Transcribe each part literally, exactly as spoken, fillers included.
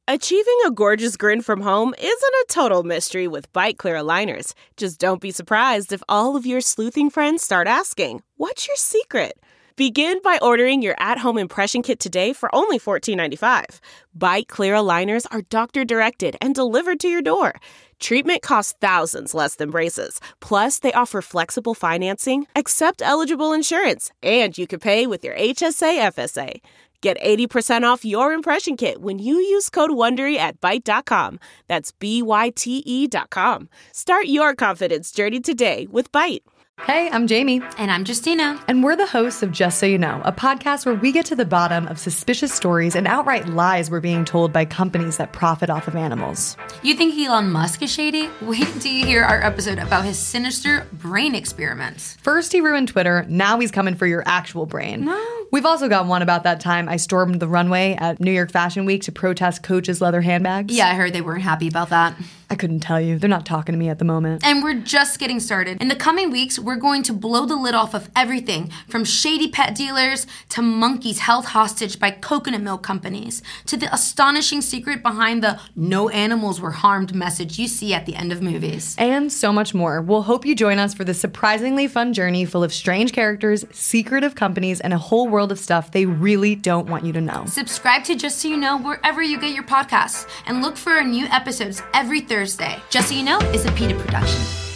Achieving a gorgeous grin from home isn't a total mystery with Byte Clear aligners. Just don't be surprised if all of your sleuthing friends start asking, "What's your secret?" Begin by ordering your at-home impression kit today for only fourteen ninety-five. Byte Clear aligners are doctor-directed and delivered to your door. Treatment costs thousands less than braces. Plus, they offer flexible financing, accept eligible insurance, and you can pay with your H S A F S A. Get eighty percent off your impression kit when you use code WONDERY at byte dot com. That's B Y T E dot com. Start your confidence journey today with Byte. Hey, I'm Jamie. And I'm Justina. And we're the hosts of Just So You Know, a podcast where we get to the bottom of suspicious stories and outright lies we're being told by companies that profit off of animals. You think Elon Musk is shady? Wait until you hear our episode about his sinister brain experiments. First he ruined Twitter, now he's coming for your actual brain. No. We've also got one about that time I stormed the runway at New York Fashion Week to protest Coach's leather handbags. Yeah, I heard they weren't happy about that. I couldn't tell you. They're not talking to me at the moment. And we're just getting started. In the coming weeks, we're going to blow the lid off of everything from shady pet dealers to monkeys held hostage by coconut milk companies to the astonishing secret behind the "no animals were harmed" message you see at the end of movies. And so much more. We'll hope you join us for this surprisingly fun journey full of strange characters, secretive companies, and a whole world of stuff they really don't want you to know. Subscribe to Just So You Know wherever you get your podcasts and look for our new episodes every Thursday. Just So You Know is a PETA production.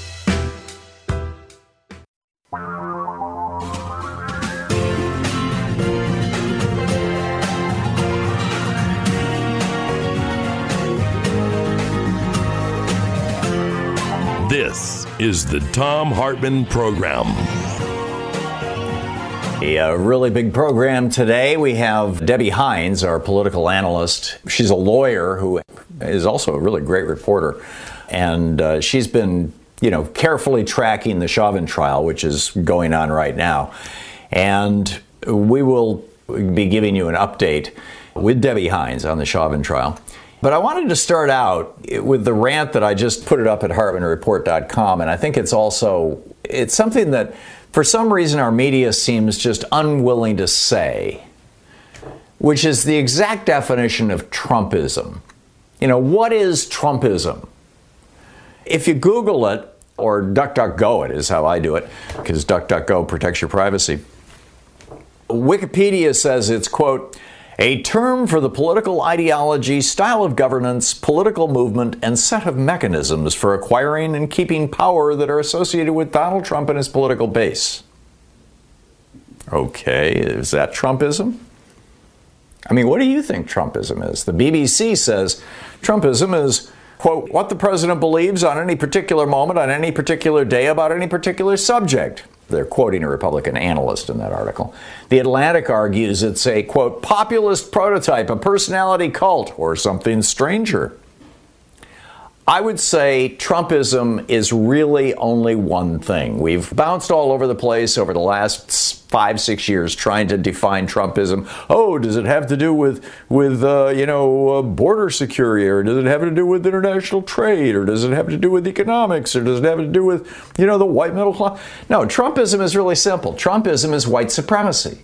This is the Thom Hartmann Program. A really big program today. We have Debbie Hines, our political analyst. She's a lawyer who is also a really great reporter. And uh, she's been, you know, carefully tracking the Chauvin trial, which is going on right now. And we will be giving you an update with Debbie Hines on the Chauvin trial. But I wanted to start out with the rant that I just put it up at hartmann report dot com. And I think it's also, it's something that for some reason our media seems just unwilling to say, which is the exact definition of Trumpism. You know, what is Trumpism? If you Google it, or DuckDuckGo it is how I do it, because DuckDuckGo protects your privacy. Wikipedia says it's, quote, a term for the political ideology, style of governance, political movement, and set of mechanisms for acquiring and keeping power that are associated with Donald Trump and his political base. Okay, is that Trumpism? I mean, what do you think Trumpism is? The B B C says Trumpism is, quote, what the president believes on any particular moment, on any particular day, about any particular subject. They're quoting a Republican analyst in that article. The Atlantic argues it's a, quote, populist prototype, a personality cult, or something stranger. I would say Trumpism is really only one thing. We've bounced all over the place over the last five, six years trying to define Trumpism. Oh, does it have to do with, with uh, you know, uh, border security, or does it have to do with international trade, or does it have to do with economics, or does it have to do with, you know, the white middle class? No, Trumpism is really simple. Trumpism is white supremacy.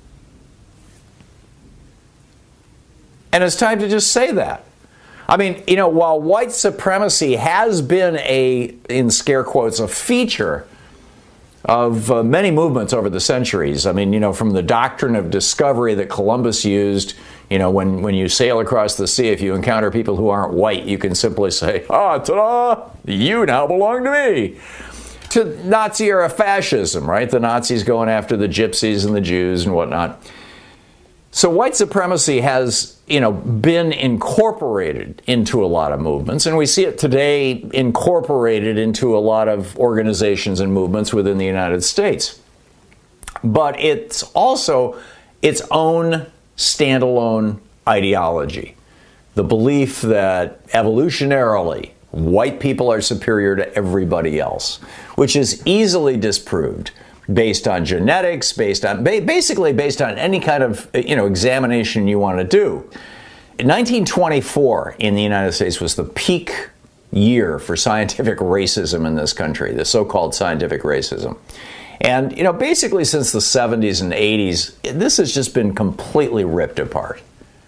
And it's time to just say that. I mean, you know, while white supremacy has been a, in scare quotes, a feature of uh, many movements over the centuries. I mean, you know, from the doctrine of discovery that Columbus used, you know, when, when you sail across the sea, if you encounter people who aren't white, you can simply say, ah, ta-da, you now belong to me. To Nazi-era fascism, right? The Nazis going after the gypsies and the Jews and whatnot. So white supremacy has, you know, been incorporated into a lot of movements, and we see it today incorporated into a lot of organizations and movements within the United States. But it's also its own standalone ideology. The belief that evolutionarily white people are superior to everybody else, which is easily disproved based on genetics, based on basically based on any kind of, you know, examination you want to do. In nineteen twenty-four in the United States was the peak year for scientific racism in this country, the so-called scientific racism. And, you know, basically since the seventies and eighties, this has just been completely ripped apart.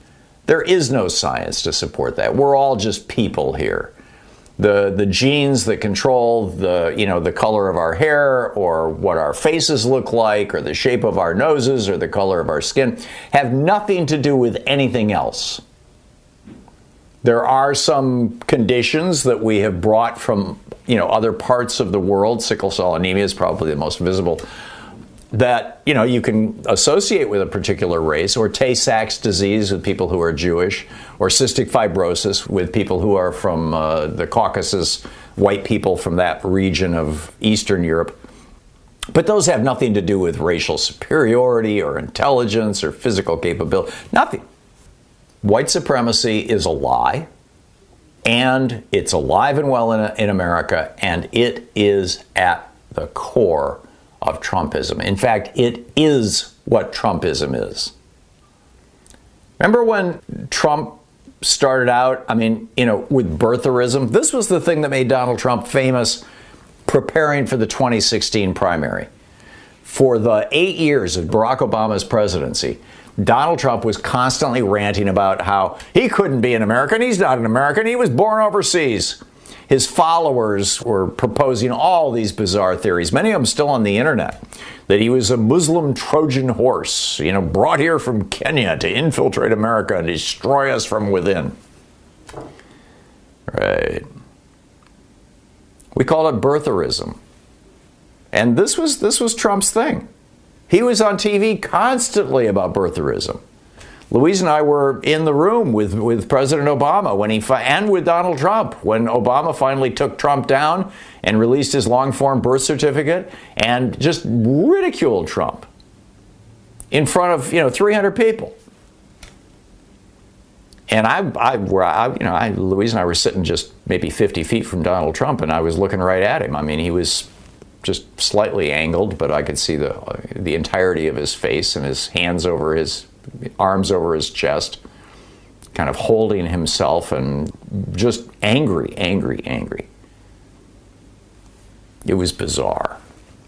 There is no science to support that. We're all just people here. The the genes that control the, you know, the color of our hair or what our faces look like or the shape of our noses or the color of our skin have nothing to do with anything else. There are some conditions that we have brought from, you know, other parts of the world. Sickle cell anemia is probably the most visible, that, you know, you can associate with a particular race, or Tay-Sachs disease with people who are Jewish, or cystic fibrosis with people who are from uh, the Caucasus, white people from that region of Eastern Europe. But those have nothing to do with racial superiority or intelligence or physical capability. Nothing. White supremacy is a lie, and it's alive and well in, in America, and it is at the core of Trumpism. In fact, it is what Trumpism is. Remember when Trump started out, I mean, you know, with birtherism? This was the thing that made Donald Trump famous preparing for the twenty sixteen primary. For the eight years of Barack Obama's presidency, Donald Trump was constantly ranting about how he couldn't be an American. He's not an American. He was born overseas. His followers were proposing all these bizarre theories, many of them still on the internet, that he was a Muslim Trojan horse, you know, brought here from Kenya to infiltrate America and destroy us from within. Right. We call it birtherism. And this was this was Trump's thing. He was on T V constantly about birtherism. Louise and I were in the room with, with President Obama when he fi- and with Donald Trump when Obama finally took Trump down and released his long-form birth certificate and just ridiculed Trump in front of, you know, three hundred people. And I, I, I, you know, I, Louise and I were sitting just maybe fifty feet from Donald Trump, and I was looking right at him. I mean, he was just slightly angled, but I could see the the entirety of his face and his hands over his arms over his chest, kind of holding himself and just angry, angry, angry. It was bizarre.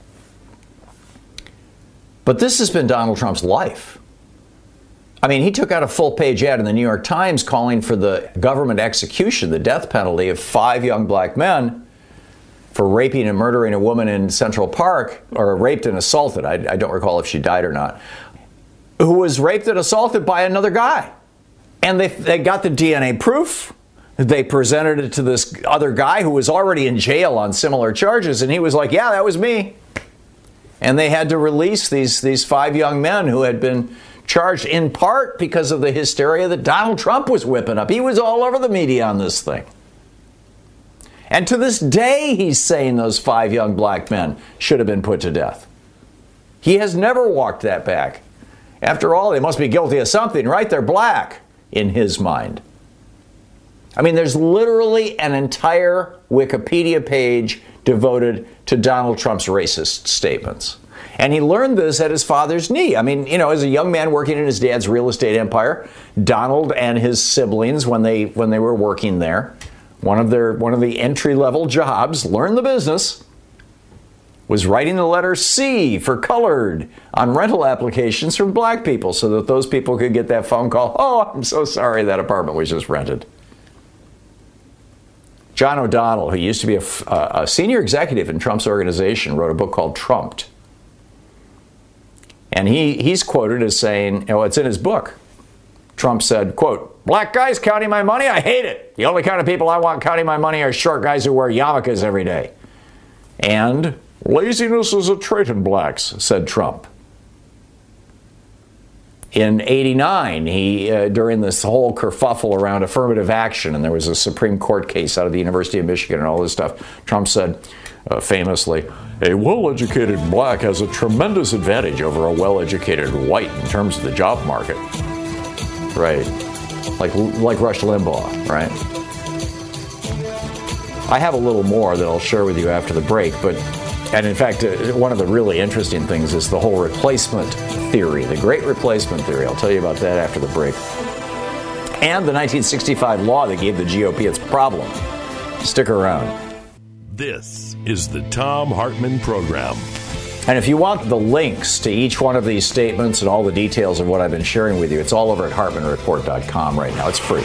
But this has been Donald Trump's life. I mean, he took out a full-page ad in the New York Times calling for the government execution, the death penalty of five young black men for raping and murdering a woman in Central Park, or raped and assaulted. I, I don't recall if she died or not. Who was raped and assaulted by another guy. And they they got the D N A proof. They presented it to this other guy who was already in jail on similar charges, and he was like, yeah, that was me. And they had to release these, these five young men who had been charged in part because of the hysteria that Donald Trump was whipping up. He was all over the media on this thing. And to this day, he's saying those five young black men should have been put to death. He has never walked that back. After all, they must be guilty of something, right? They're black, in his mind. I mean, there's literally an entire Wikipedia page devoted to Donald Trump's racist statements. And he learned this at his father's knee. I mean, you know, as a young man working in his dad's real estate empire, Donald and his siblings, when they when they were working there, one of their one of the entry-level jobs, learn the business, was writing the letter C for colored on rental applications from black people so that those people could get that phone call, oh, I'm so sorry that apartment was just rented. John O'Donnell, who used to be a, a senior executive in Trump's organization, wrote a book called Trumped. And he, he's quoted as saying, you know, it's in his book. Trump said, quote, black guys counting my money, I hate it. The only kind of people I want counting my money are short guys who wear yarmulkes every day. And laziness is a trait in blacks, said Trump. In eighty-nine, he uh, during this whole kerfuffle around affirmative action, and there was a Supreme Court case out of the University of Michigan and all this stuff, Trump said uh, famously, a well-educated black has a tremendous advantage over a well-educated white in terms of the job market. Right. Like, like Rush Limbaugh, right? I have a little more that I'll share with you after the break, but And in fact, uh, one of the really interesting things is the whole replacement theory, the great replacement theory. I'll tell you about that after the break. And the nineteen sixty-five law that gave the G O P its problem. Stick around. This is the Thom Hartmann Program. And if you want the links to each one of these statements and all the details of what I've been sharing with you, it's all over at Hartmann Report dot com right now. It's free.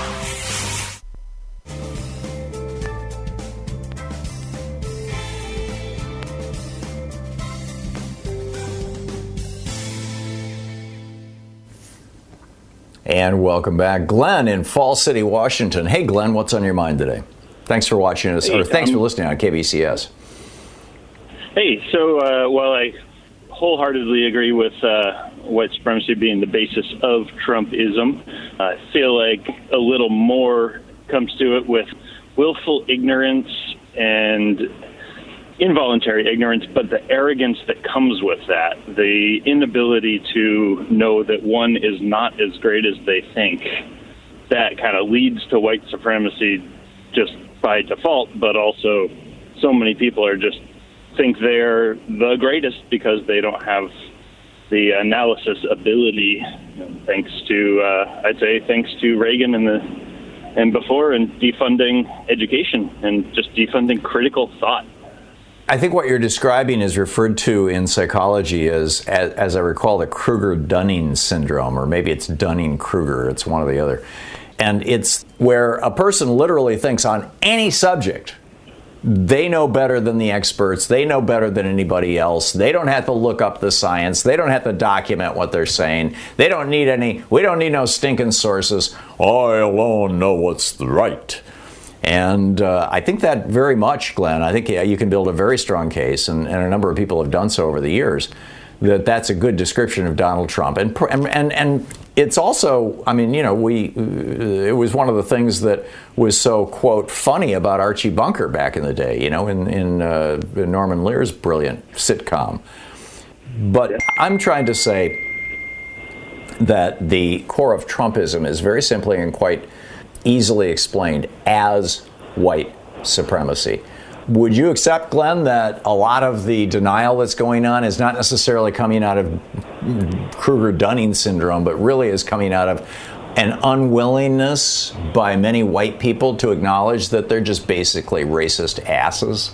And welcome back. Glenn in Falls City, Washington. Hey, Glenn, what's on your mind today? Thanks for watching us, hey, or thanks um, for listening on K B C S. Hey, so uh, while I wholeheartedly agree with uh, white supremacy being the basis of Trumpism, I feel like a little more comes to it with willful ignorance and involuntary ignorance, but the arrogance that comes with that, the inability to know that one is not as great as they think, that kind of leads to white supremacy just by default, but also so many people are just think they're the greatest because they don't have the analysis ability, thanks to, uh, I'd say, thanks to Reagan and the and before, and defunding education and just defunding critical thought. I think what you're describing is referred to in psychology as, as, as I recall, the Kruger-Dunning syndrome, or maybe it's Dunning-Kruger. It's one or the other. And it's where a person literally thinks on any subject, they know better than the experts. They know better than anybody else. They don't have to look up the science. They don't have to document what they're saying. They don't need any, we don't need no stinking sources. I alone know what's the right. And uh, I think that very much, Glenn, I think yeah, you can build a very strong case, and, and a number of people have done so over the years, that that's a good description of Donald Trump. And and and it's also, I mean, you know, we it was one of the things that was so, quote, funny about Archie Bunker back in the day, you know, in, in, uh, in Norman Lear's brilliant sitcom. But I'm trying to say that the core of Trumpism is very simply and quite easily explained as white supremacy. Would you accept, Glenn, that a lot of the denial that's going on is not necessarily coming out of Kruger-Dunning syndrome, but really is coming out of an unwillingness by many white people to acknowledge that they're just basically racist asses?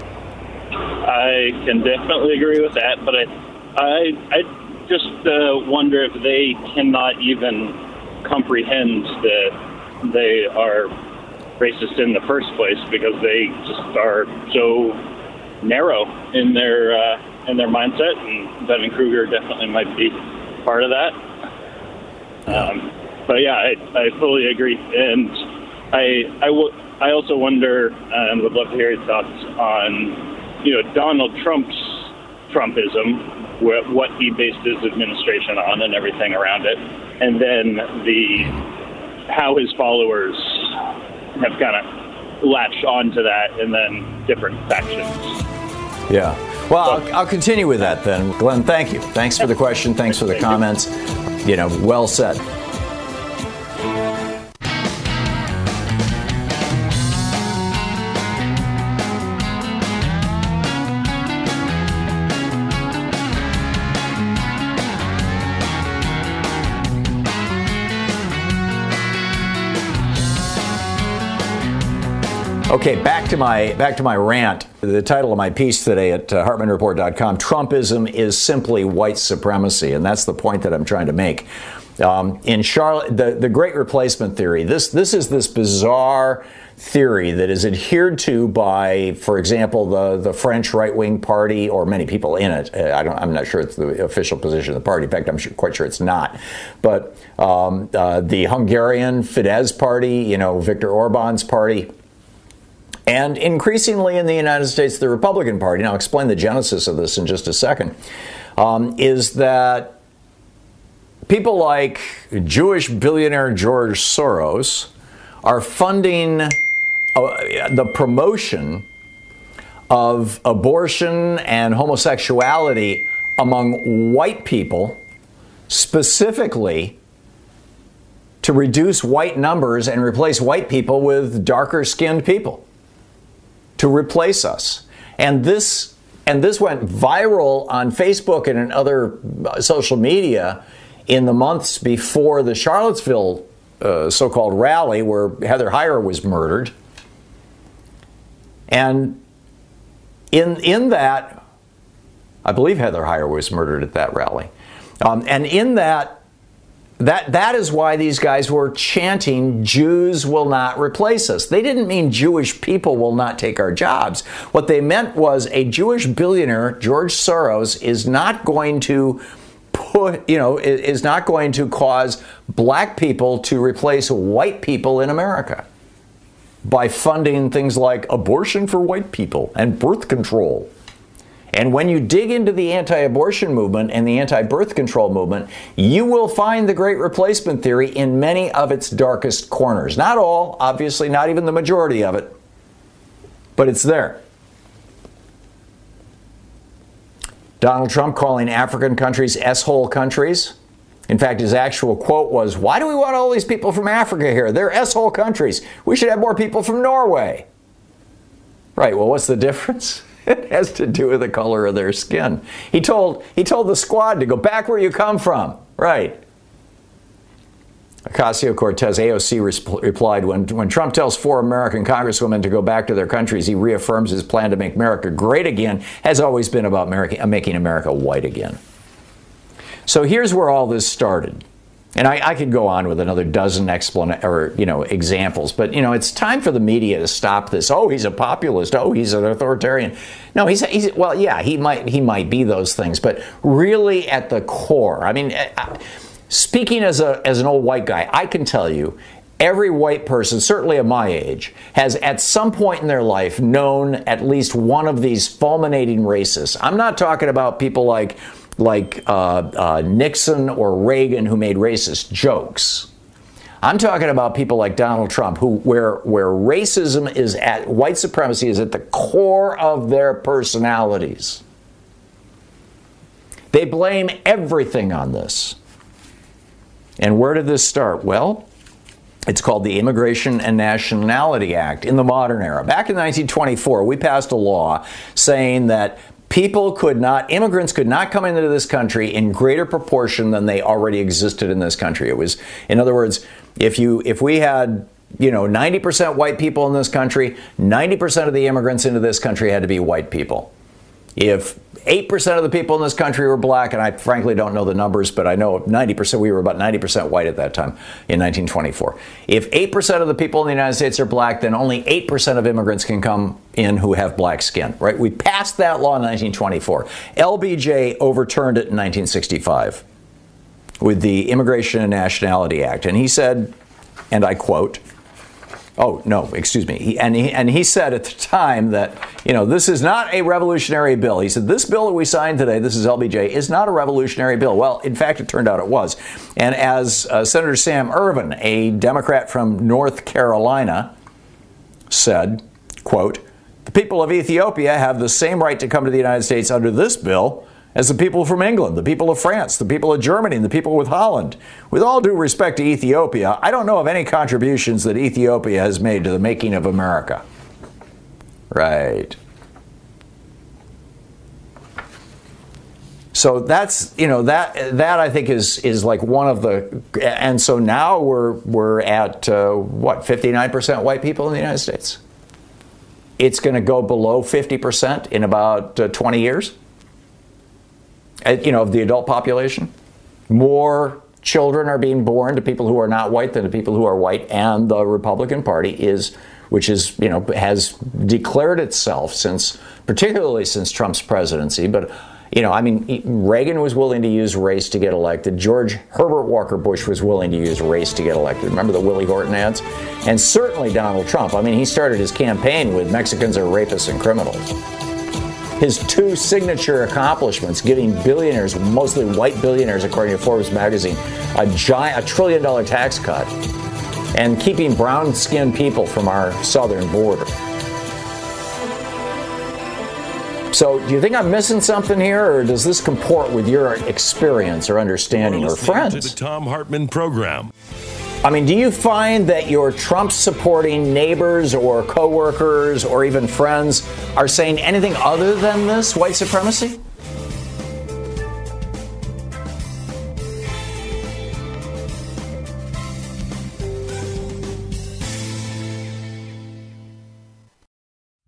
I can definitely agree with that, but I, I, I just uh, wonder if they cannot even comprehend that they are racist in the first place, because they just are so narrow in their uh, in their mindset, and Dunning-Kruger definitely might be part of that. Um, but yeah, I, I fully agree, and I I, w- I also wonder and would love to hear your thoughts on, you know, Donald Trump's Trumpism, wh- what he based his administration on and everything around it, and then the how his followers have kind of latched onto that, and then different factions. Yeah. Well, I'll, I'll continue with that then. Glenn, thank you. Thanks for the question. Thanks for the comments. You know, well said. Okay, back to my back to my rant. The title of my piece today at uh, Hartmann Report dot com, Trumpism is simply white supremacy, and that's the point that I'm trying to make. Um, in Charlotte, the, the Great Replacement theory, this this is this bizarre theory that is adhered to by, for example, the, the French right-wing party, or many people in it. I don't, I'm not sure it's the official position of the party. In fact, I'm sure, quite sure it's not. But um, uh, the Hungarian Fidesz party, you know, Viktor Orban's party, and increasingly in the United States, the Republican Party, and I'll explain the genesis of this in just a second, um, is that people like Jewish billionaire George Soros are funding uh, the promotion of abortion and homosexuality among white people, specifically to reduce white numbers and replace white people with darker skinned people, to replace us. And this and this went viral on Facebook and in other social media in the months before the Charlottesville uh, so-called rally where Heather Heyer was murdered. And in in that, I believe Heather Heyer was murdered at that rally. Um, and in that, that, that is why these guys were chanting, Jews will not replace us. They didn't mean Jewish people will not take our jobs. What they meant was a Jewish billionaire, George Soros, is not going to put, you know, is not going to cause black people to replace white people in America by funding things like abortion for white people and birth control. And when you dig into the anti-abortion movement and the anti-birth control movement, you will find the great replacement theory in many of its darkest corners. Not all, obviously, not even the majority of it, but it's there. Donald Trump calling African countries S-hole countries. In fact, his actual quote was, why do we want all these people from Africa here? They're S-hole countries. We should have more people from Norway. Right, well, what's the difference? It has to do with the color of their skin. He told, he told the squad to go back where you come from. Right. Ocasio-Cortez, A O C, resp- replied, when, when Trump tells four American congresswomen to go back to their countries, he reaffirms his plan to make America great again, has always been about America, making America white again. So here's where all this started. And I, I could go on with another dozen explana- or, you know, examples, but, you know, it's time for the media to stop this. Oh, he's a populist. Oh, he's an authoritarian. No, he's, he's well, yeah, he might he might be those things, but really at the core, I mean, I, speaking as a as an old white guy, I can tell you, every white person, certainly of my age, has at some point in their life known at least one of these fulminating racists. I'm not talking about people like like uh, uh, Nixon or Reagan who made racist jokes. I'm talking about people like Donald Trump, who where where racism is at, white supremacy is at the core of their personalities. They blame everything on this. And where did this start? Well, it's called the Immigration and Nationality Act in the modern era. Back in nineteen twenty-four, we passed a law saying that people could not, immigrants could not come into this country in greater proportion than they already existed in this country. It was, in other words, if you, if we had, you know, ninety percent white people in this country, ninety percent of the immigrants into this country had to be white people. If eight percent of the people in this country were black, and I frankly don't know the numbers, but I know ninety percent, we were about ninety percent white at that time in nineteen twenty-four. If eight percent of the people in the United States are black, then only eight percent of immigrants can come in who have black skin, right? We passed that law in nineteen twenty-four. L B J overturned it in nineteen sixty-five with the Immigration and Nationality Act. And he said, and I quote, Oh, no, excuse me. He, and, he, and he said at the time that, you know, this is not a revolutionary bill. He said, this bill that we signed today, this is L B J, is not a revolutionary bill. Well, in fact, it turned out it was. And as uh, Senator Sam Ervin, a Democrat from North Carolina, said, quote, the people of Ethiopia have the same right to come to the United States under this bill as the people from England, the people of France, the people of Germany, and the people with Holland. With all due respect to Ethiopia, I don't know of any contributions that Ethiopia has made to the making of America. Right. So that's, you know, that that I think is is like one of the, and so now we're we're at uh, what, fifty-nine percent white people in the United States. It's going to go below fifty percent in about uh, twenty years. You know, of the adult population. More children are being born to people who are not white than to people who are white, and the Republican Party is, which is, you know, has declared itself since, particularly since Trump's presidency, but, you know, I mean, Reagan was willing to use race to get elected. George Herbert Walker Bush was willing to use race to get elected. Remember the Willie Horton ads? And certainly Donald Trump. I mean, he started his campaign with Mexicans are rapists and criminals. His two signature accomplishments, giving billionaires, mostly white billionaires, according to Forbes magazine, a giant, a trillion dollar tax cut, and keeping brown-skinned people from our southern border. So, do you think I'm missing something here, or does this comport with your experience or understanding or friends? To the Thom Hartmann Program. I mean, do you find that your Trump-supporting neighbors or coworkers or even friends are saying anything other than this, white supremacy?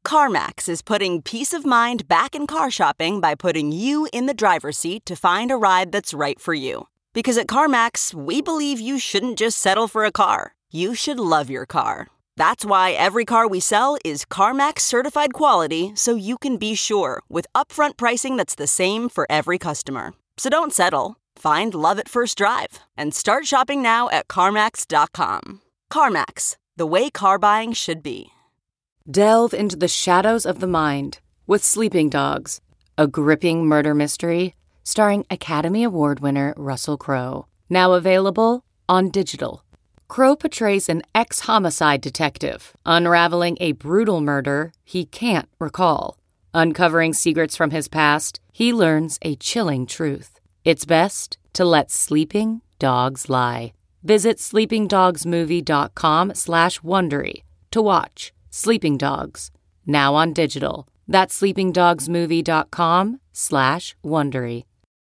CarMax is putting peace of mind back in car shopping by putting you in the driver's seat to find a ride that's right for you. Because at CarMax, we believe you shouldn't just settle for a car. You should love your car. That's why every car we sell is CarMax certified quality, so you can be sure with upfront pricing that's the same for every customer. So don't settle. Find love at first drive and start shopping now at CarMax dot com. CarMax, the way car buying should be. Delve into the shadows of the mind with Sleeping Dogs, a gripping murder mystery starring Academy Award winner Russell Crowe. Now available on digital. Crowe portrays an ex-homicide detective unraveling a brutal murder he can't recall. Uncovering secrets from his past, he learns a chilling truth. It's best to let sleeping dogs lie. Visit sleepingdogsmovie.com slash Wondery to watch Sleeping Dogs, now on digital. That's sleepingdogsmovie.com slash Wondery.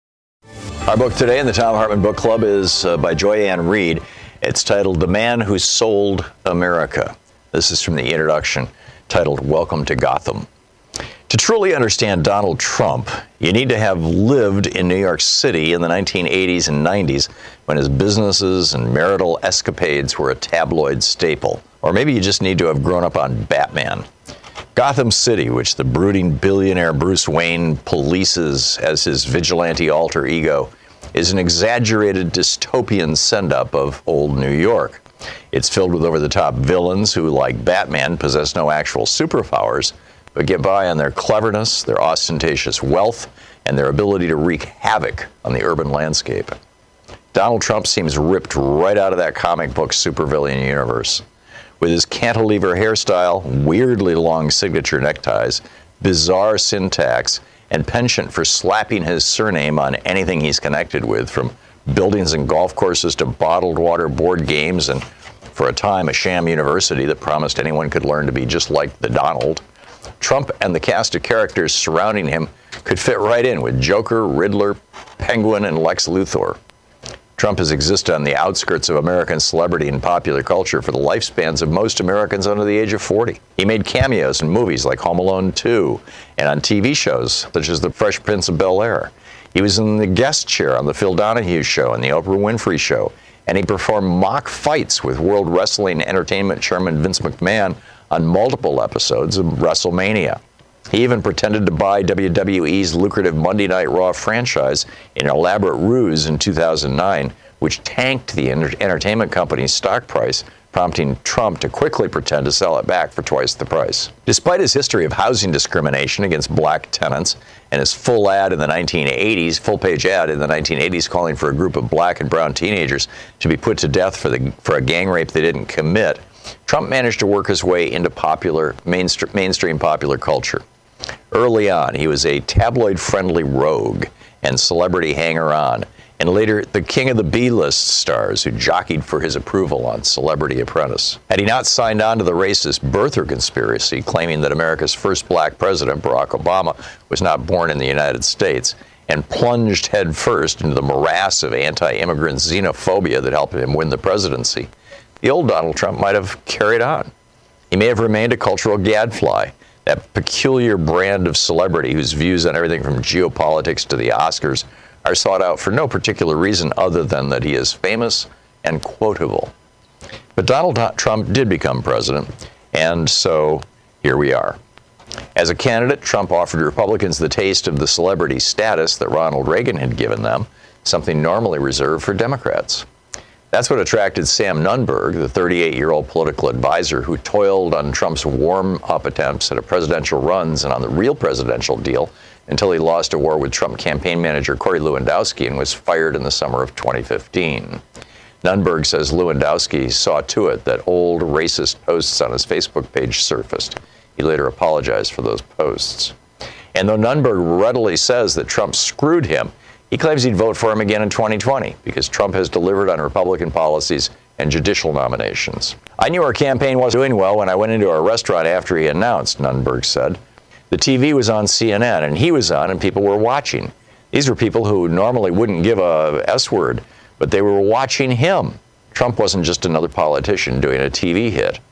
Our book today in the Thom Hartmann Book Club is uh, by Joy Ann Reid. It's titled The Man Who Sold America. This is from the introduction, titled Welcome to Gotham. To truly understand Donald Trump, you need to have lived in New York City in the nineteen eighties and nineties when his businesses and marital escapades were a tabloid staple. Or maybe you just need to have grown up on Batman. Gotham City, which the brooding billionaire Bruce Wayne polices as his vigilante alter ego, is an exaggerated dystopian send-up of old New York. It's filled with over-the-top villains who, like Batman, possess no actual superpowers, but get by on their cleverness, their ostentatious wealth, and their ability to wreak havoc on the urban landscape. Donald Trump seems ripped right out of that comic book supervillain universe. With his cantilever hairstyle, weirdly long signature neckties, bizarre syntax, and penchant for slapping his surname on anything he's connected with, from buildings and golf courses to bottled water board games, and for a time a sham university that promised anyone could learn to be just like the Donald, Trump and the cast of characters surrounding him could fit right in with Joker, Riddler, Penguin, and Lex Luthor. Trump has existed on the outskirts of American celebrity and popular culture for the lifespans of most Americans under the age of forty. He made cameos in movies like Home Alone two and on T V shows such as The Fresh Prince of Bel-Air. He was in the guest chair on The Phil Donahue Show and The Oprah Winfrey Show, and he performed mock fights with World Wrestling Entertainment Chairman Vince McMahon on multiple episodes of WrestleMania. He even pretended to buy W W E's lucrative Monday Night Raw franchise in an elaborate ruse in two thousand nine, which tanked the enter- entertainment company's stock price, prompting Trump to quickly pretend to sell it back for twice the price. Despite his history of housing discrimination against black tenants and his full ad in the nineteen eighties, full-page ad in the nineteen eighties calling for a group of black and brown teenagers to be put to death for the for a gang rape they didn't commit, Trump managed to work his way into popular mainstream, mainstream popular culture. Early on, he was a tabloid-friendly rogue and celebrity hanger-on, and later the king of the B-list stars who jockeyed for his approval on Celebrity Apprentice. Had he not signed on to the racist birther conspiracy claiming that America's first black president, Barack Obama, was not born in the United States, and plunged headfirst into the morass of anti-immigrant xenophobia that helped him win the presidency, the old Donald Trump might have carried on. He may have remained a cultural gadfly, that peculiar brand of celebrity whose views on everything from geopolitics to the Oscars are sought out for no particular reason other than that he is famous and quotable. But Donald Trump did become president, and so here we are. As a candidate, Trump offered Republicans the taste of the celebrity status that Ronald Reagan had given them, something normally reserved for Democrats. That's what attracted Sam Nunberg, the thirty-eight-year-old political advisor who toiled on Trump's warm-up attempts at a presidential runs and on the real presidential deal until he lost a war with Trump campaign manager Corey Lewandowski and was fired in the summer of twenty fifteen. Nunberg says Lewandowski saw to it that old racist posts on his Facebook page surfaced. He later apologized for those posts. And though Nunberg readily says that Trump screwed him, he claims he'd vote for him again in twenty twenty because Trump has delivered on Republican policies and judicial nominations. I knew our campaign wasn't doing well when I went into our restaurant after he announced, Nunberg said. The T V was on C N N, and he was on, and people were watching. These were people who normally wouldn't give a S word, but they were watching him. Trump wasn't just another politician doing a T V hit.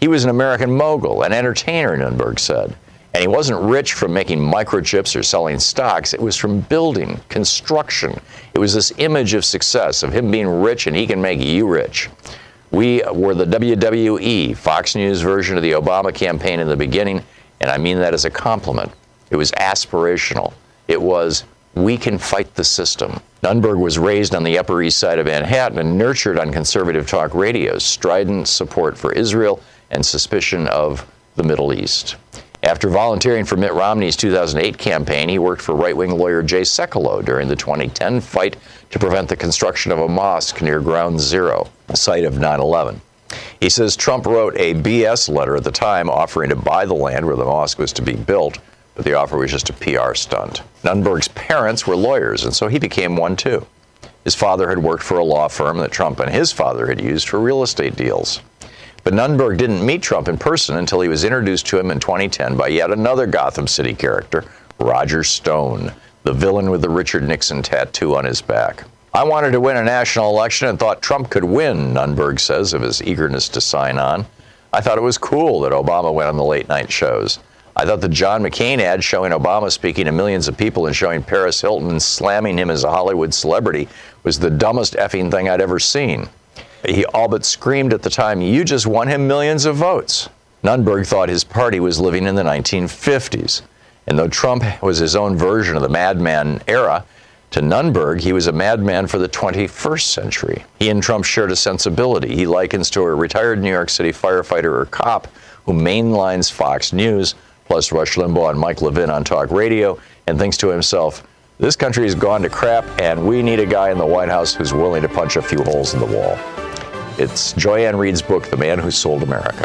He was an American mogul, an entertainer, Nunberg said. And he wasn't rich from making microchips or selling stocks. It was from building, construction. It was this image of success, of him being rich and he can make you rich. We were the W W E, Fox News version of the Obama campaign in the beginning, and I mean that as a compliment. It was aspirational. It was, we can fight the system. Nunberg was raised on the Upper East Side of Manhattan and nurtured on conservative talk radios, strident support for Israel and suspicion of the Middle East. After volunteering for Mitt Romney's two thousand eight campaign, he worked for right-wing lawyer Jay Sekulow during the twenty ten fight to prevent the construction of a mosque near Ground Zero, the site of nine eleven. He says Trump wrote a B S letter at the time offering to buy the land where the mosque was to be built, but the offer was just a P R stunt. Nunberg's parents were lawyers, and so he became one too. His father had worked for a law firm that Trump and his father had used for real estate deals. But Nunberg didn't meet Trump in person until he was introduced to him in twenty ten by yet another Gotham City character, Roger Stone, the villain with the Richard Nixon tattoo on his back. I wanted to win a national election and thought Trump could win, Nunberg says of his eagerness to sign on. I thought it was cool that Obama went on the late night shows. I thought the John McCain ad showing Obama speaking to millions of people and showing Paris Hilton slamming him as a Hollywood celebrity was the dumbest effing thing I'd ever seen. He all but screamed at the time, you just won him millions of votes. Nunberg thought his party was living in the nineteen fifties. And though Trump was his own version of the madman era, to Nunberg, he was a madman for the twenty-first century. He and Trump shared a sensibility. He likens to a retired New York City firefighter or cop who mainlines Fox News, plus Rush Limbaugh and Mike Levin on talk radio, and thinks to himself, this country has gone to crap, and we need a guy in the White House who's willing to punch a few holes in the wall. It's Joy-Ann Reid's book, The Man Who Sold America.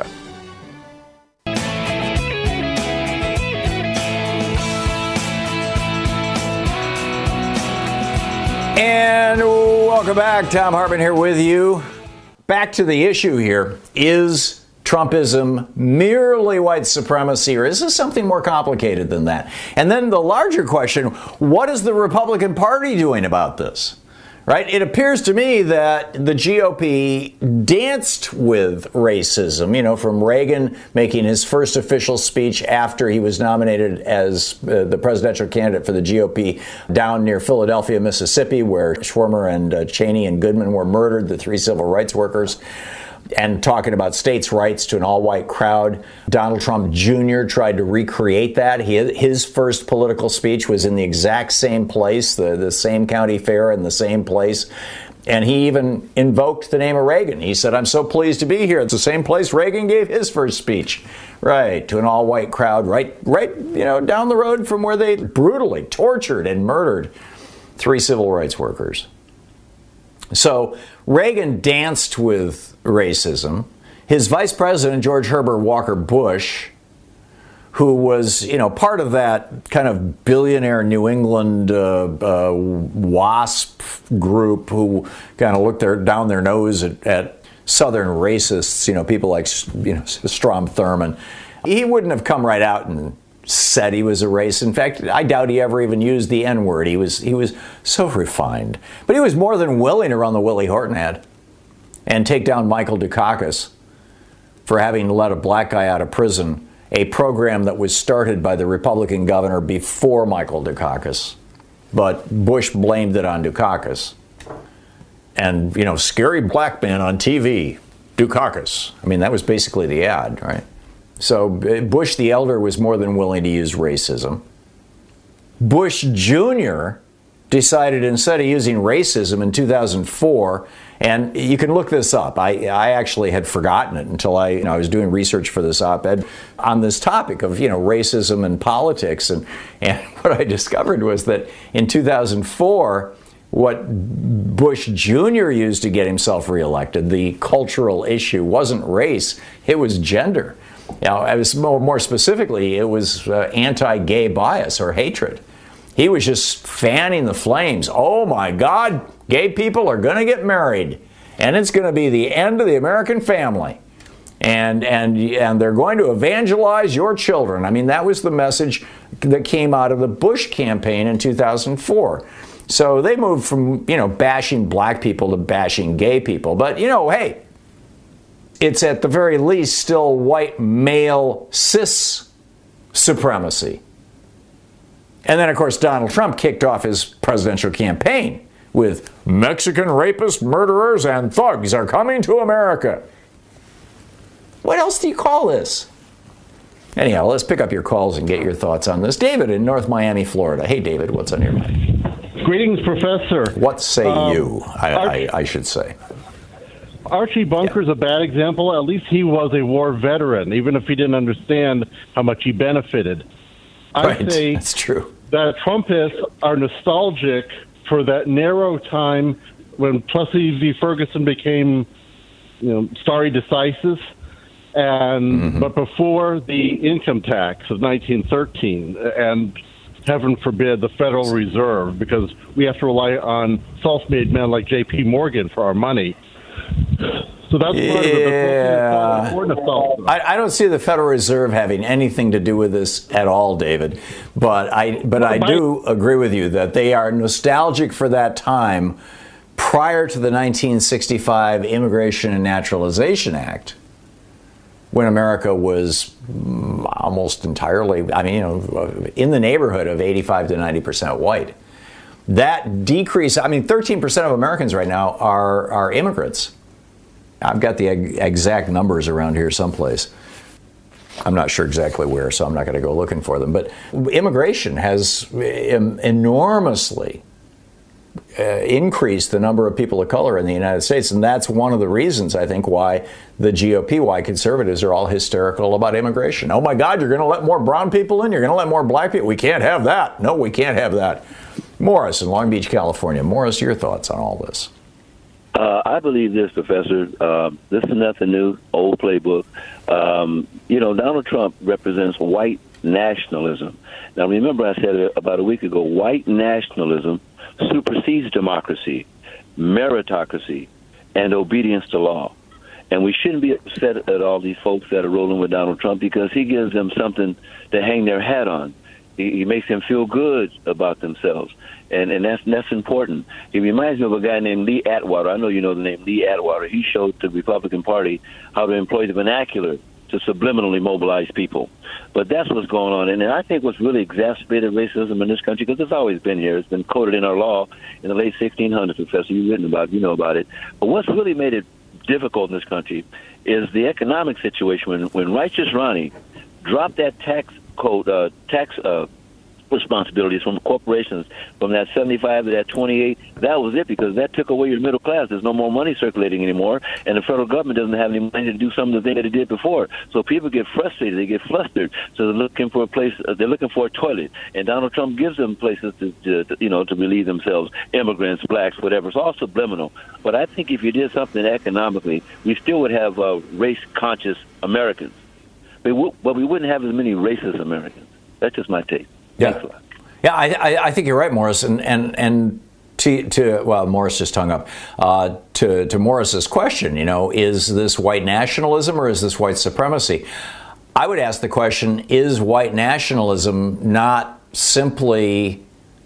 And welcome back. Thom Hartmann here with you. Back to the issue here. Is Trumpism merely white supremacy, or is this something more complicated than that? And then the larger question, what is the Republican Party doing about this? Right? It appears to me that the G O P danced with racism, you know, from Reagan making his first official speech after he was nominated as uh, the presidential candidate for the G O P down near Philadelphia, Mississippi, where Schwimmer and uh, Cheney and Goodman were murdered, the three civil rights workers, and talking about states' rights to an all-white crowd. Donald Trump Junior tried to recreate that. He, his first political speech was in the exact same place, the, the same county fair in the same place. And he even invoked the name of Reagan. He said, I'm so pleased to be here. It's the same place Reagan gave his first speech. Right, to an all-white crowd, right, right, you know, down the road from where they brutally tortured and murdered three civil rights workers. So Reagan danced with racism. His vice president, George Herbert Walker Bush, who was, you know, part of that kind of billionaire New England uh, uh, WASP group who kind of looked their, down their nose at, at Southern racists, you know, people like, you know, Strom Thurmond. He wouldn't have come right out and said he was a racist. In fact, I doubt he ever even used the N-word. He was he was so refined. But he was more than willing to run the Willie Horton ad and take down Michael Dukakis for having let a black guy out of prison, a program that was started by the Republican governor before Michael Dukakis. But Bush blamed it on Dukakis. And, you know, scary black man on T V, Dukakis. I mean, that was basically the ad, right? So Bush the elder was more than willing to use racism. Bush Junior decided instead of using racism in two thousand four, and you can look this up. I, I actually had forgotten it until I, you know, I was doing research for this op-ed on this topic of, you know, racism and politics. And, and what I discovered was that in two thousand four, what Bush Junior used to get himself reelected, the cultural issue, wasn't race, it was gender. You know, I was more, more specifically, it was uh, anti-gay bias or hatred. He was just fanning the flames. Oh my God, gay people are going to get married, and it's going to be the end of the American family, and and and they're going to evangelize your children. I mean, that was the message that came out of the Bush campaign in two thousand four. So they moved from, you know, bashing black people to bashing gay people. But, you know, hey, it's at the very least still white male cis supremacy. And then, of course, Donald Trump kicked off his presidential campaign with Mexican rapists, murderers, and thugs are coming to America. What else do you call this? Anyhow, let's pick up your calls and get your thoughts on this. David in North Miami, Florida. Hey, David, what's on your mind? Greetings, Professor. What say um, you, I, Archie, I, I should say. Archie Bunker's yeah. a bad example. At least he was a war veteran, even if he didn't understand how much he benefited. I right, say that's true. that Trumpists are nostalgic for that narrow time when Plessy v. Ferguson became, you know, stare decisis, and mm-hmm. but before the income tax of nineteen thirteen, and heaven forbid the Federal Reserve, because we have to rely on self-made men like J P. Morgan for our money. So that's yeah. part of it. I, I don't see the Federal Reserve having anything to do with this at all, David. But I, but I do agree with you that they are nostalgic for that time prior to the nineteen sixty-five Immigration and Naturalization Act, when America was almost entirely, I mean, you know, in the neighborhood of eighty-five to ninety percent white. That decrease, I mean, thirteen percent of Americans right now are, are immigrants. I've got the exact numbers around here someplace. I'm not sure exactly where, so I'm not going to go looking for them. But immigration has enormously uh, increased the number of people of color in the United States. And that's one of the reasons, I think, why the G O P, why conservatives are all hysterical about immigration. Oh, my God, you're going to let more brown people in? You're going to let more black people? We can't have that. No, we can't have that. Morris in Long Beach, California. Morris, your thoughts on all this? Uh, I believe this, Professor. Uh, this is nothing new, old playbook. Um, you know, Donald Trump represents white nationalism. Now, remember I said about a week ago, white nationalism supersedes democracy, meritocracy, and obedience to law. And we shouldn't be upset at all these folks that are rolling with Donald Trump, because he gives them something to hang their hat on. He, he makes them feel good about themselves. And and that's that's important. He reminds me of a guy named Lee Atwater. I know you know the name Lee Atwater. He showed the Republican Party how to employ the vernacular to subliminally mobilize people. But that's what's going on. And I think what's really exacerbated racism in this country, because it's always been here, it's been coded in our law in the late sixteen hundreds, Professor. You've written about it, you know about it. But what's really made it difficult in this country is the economic situation. When, when Righteous Ronnie dropped that tax code, uh, tax uh responsibilities from corporations from that seventy-five to that twenty-eight, that was it, because that took away your middle class. There's no more money circulating anymore, and the federal government doesn't have any money to do some of the things that it did before. So people get frustrated, they get flustered, so they're looking for a place, uh, they're looking for a toilet, and Donald Trump gives them places to, to, to, you know, to relieve themselves, immigrants, blacks, whatever. It's all subliminal. But I think if you did something economically, we still would have uh, race-conscious Americans, but we, but we wouldn't have as many racist Americans. That's just my take. Yeah, yeah, I, I, I think you're right, Morris, and and and to, to well, Morris just hung up. Uh, to to Morris's question, you know, is this white nationalism or is this white supremacy? I would ask the question: is white nationalism not simply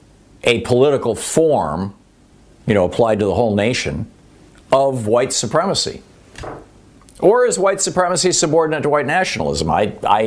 a political form, you know, applied to the whole nation, of white supremacy? Or is white supremacy subordinate to white nationalism? I, I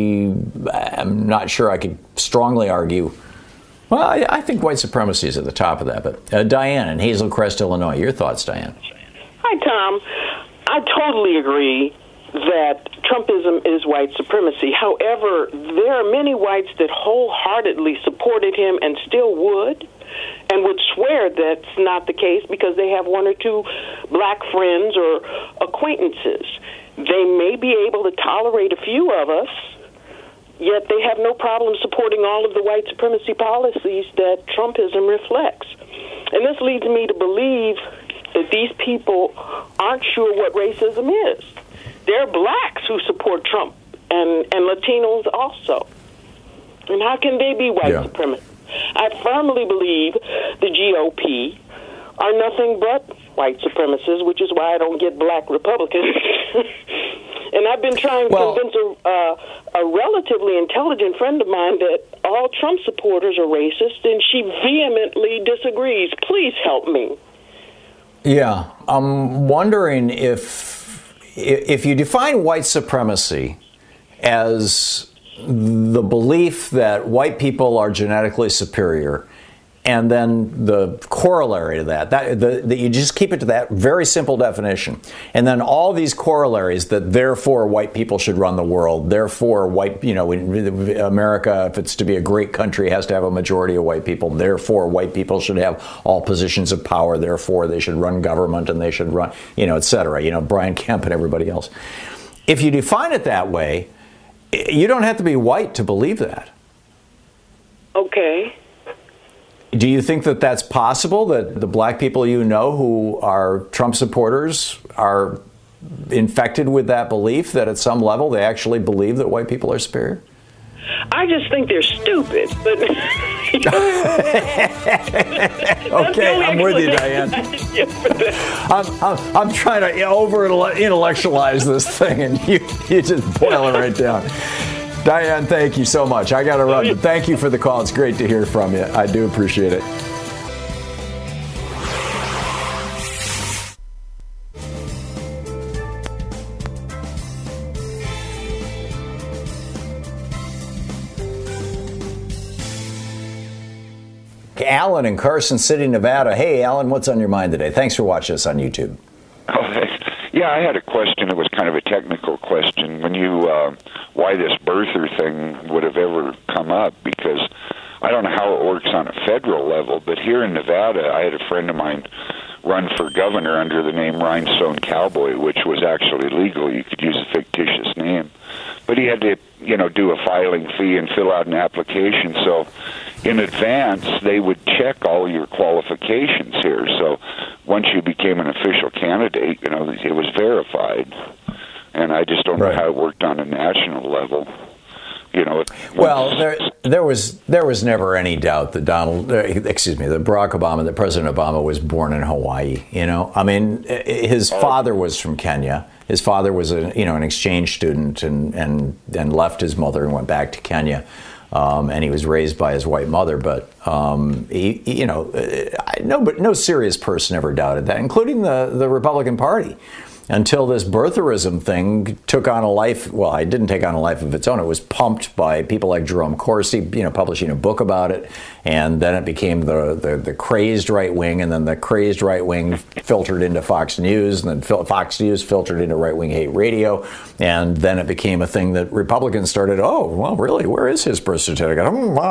am not sure I could strongly argue. Well, I, I think white supremacy is at the top of that. But uh, Diane in Hazel Crest, Illinois. Your thoughts, Diane? Hi, Tom. I totally agree that Trumpism is white supremacy. However, there are many whites that wholeheartedly supported him and still would, and would swear that's not the case because they have one or two black friends or acquaintances. They may be able to tolerate a few of us, yet they have no problem supporting all of the white supremacy policies that Trumpism reflects. And this leads me to believe that these people aren't sure what racism is. There are blacks who support Trump, and, and Latinos also. And how can they be white yeah. supremacists? I firmly believe the G O P are nothing but white supremacists, which is why I don't get black Republicans. And I've been trying to well, convince a, uh, a relatively intelligent friend of mine that all Trump supporters are racist, and she vehemently disagrees. Please help me. Yeah, I'm wondering if if you define white supremacy as the belief that white people are genetically superior, and then the corollary to that, that, the, that you just keep it to that very simple definition. And then all these corollaries that therefore white people should run the world, therefore white, you know, America, if it's to be a great country, has to have a majority of white people, therefore white people should have all positions of power, therefore they should run government and they should run, you know, et cetera, you know, Brian Kemp and everybody else. If you define it that way, you don't have to be white to believe that. Okay. Do you think that that's possible, that the black people you know who are Trump supporters are infected with that belief, that at some level they actually believe that white people are superior? I just think they're stupid. But okay, I'm with you, Diane. I'm, I'm, I'm trying to over-intellectualize this thing, and you, you just boil it right down. Diane, thank you so much. I got to run, but thank you for the call. It's great to hear from you. I do appreciate it. Alan in Carson City, Nevada. Hey, Alan, what's on your mind today? Thanks for watching us on YouTube. Oh, yeah, I had a question. It was kind of a technical question. When you, uh, why this birther thing would have ever come up, because I don't know how it works on a federal level, but here in Nevada, I had a friend of mine run for governor under the name Rhinestone Cowboy, which was actually legal. You could use a fictitious name. But he had to, you know, do a filing fee and fill out an application. So in advance, they would check all your qualifications here. So once you became an official candidate, you know, it was verified. And I just don't right. know how it worked on a national level. You know, well, there, there was there was never any doubt that Donald, excuse me, that Barack Obama, that President Obama was born in Hawaii. You know, I mean, his father was from Kenya. His father was a you know an exchange student and and and left his mother and went back to Kenya. Um, and he was raised by his white mother, but um, he, you know, no, but no serious person ever doubted that, including the the Republican Party. Until this birtherism thing took on a life, well, it didn't take on a life of its own. It was pumped by people like Jerome Corsi, you know, publishing a book about it. And then it became the, the, the crazed right wing, and then the crazed right wing filtered into Fox News, and then Fox News filtered into right wing hate radio. And then it became a thing that Republicans started, oh, well, really, where is his birth certificate?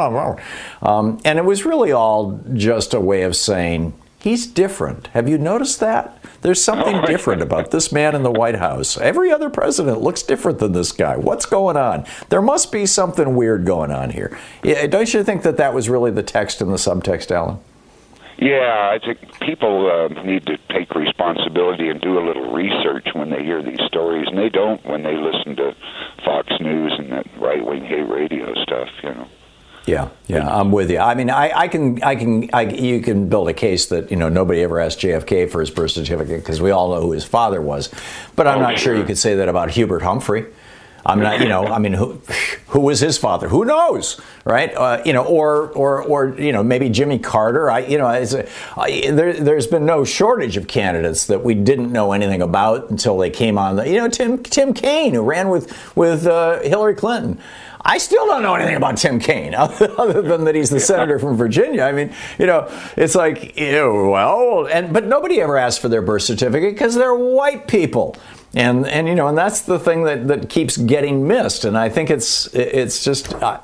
Um, and it was really all just a way of saying, he's different. Have you noticed that? There's something different about this man in the White House. Every other president looks different than this guy. What's going on? There must be something weird going on here. Don't you think that that was really the text and the subtext, Alan? Yeah, I think people uh, need to take responsibility and do a little research when they hear these stories, and they don't when they listen to Fox News and that right-wing hate radio stuff, you know. Yeah, yeah, I'm with you. I mean, I, I can, I can, I, you can build a case that, you know, nobody ever asked J F K for his birth certificate because we all know who his father was. But I'm oh, not sure. sure you could say that about Hubert Humphrey. I'm not, you know, I mean, who, who was his father? Who knows, right? Uh, you know, or, or, or, you know, maybe Jimmy Carter. I, you know, it's a, I, there, there's been no shortage of candidates that we didn't know anything about until they came on. The, you know, Tim, Tim Kaine, who ran with with uh, Hillary Clinton. I still don't know anything about Tim Kaine other than that he's the senator from Virginia. I mean, you know, it's like, you know, well, and but nobody ever asked for their birth certificate because they're white people. And, and you know, and that's the thing that, that keeps getting missed. And I think it's it's just, uh,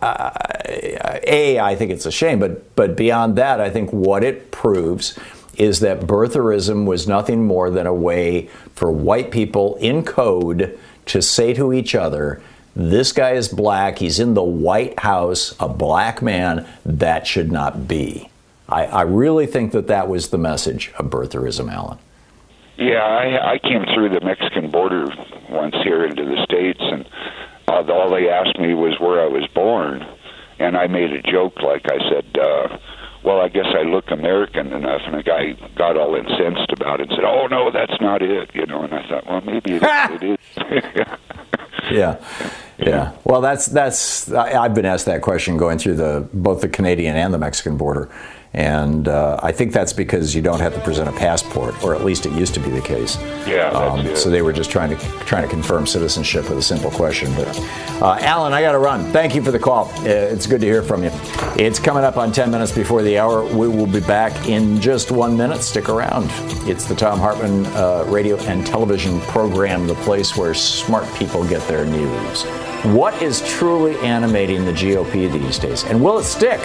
A, I think it's a shame. But, but beyond that, I think what it proves is that birtherism was nothing more than a way for white people in code to say to each other, this guy is black, he's in the White House, a black man, that should not be. I, I really think that that was the message of birtherism, Alan. Yeah, I, I came through the Mexican border once here into the States, and uh, all they asked me was where I was born. And I made a joke, like I said, uh, well, I guess I look American enough. And a guy got all incensed about it and said, oh, no, that's not it. You know, and I thought, well, maybe it, it is. Yeah. Yeah. Well, that's that's. I've been asked that question going through the both the Canadian and the Mexican border, And uh, I think that's because you don't have to present a passport, or at least it used to be the case. Yeah, that's um, it. So they were just trying to trying to confirm citizenship with a simple question. But uh, Alan, I got to run. Thank you for the call. Uh, it's good to hear from you. It's coming up on ten minutes before the hour. We will be back in just one minute. Stick around. It's the Thom Hartmann uh, radio and television program, the place where smart people get their news. What is truly animating the G O P these days, and will it stick?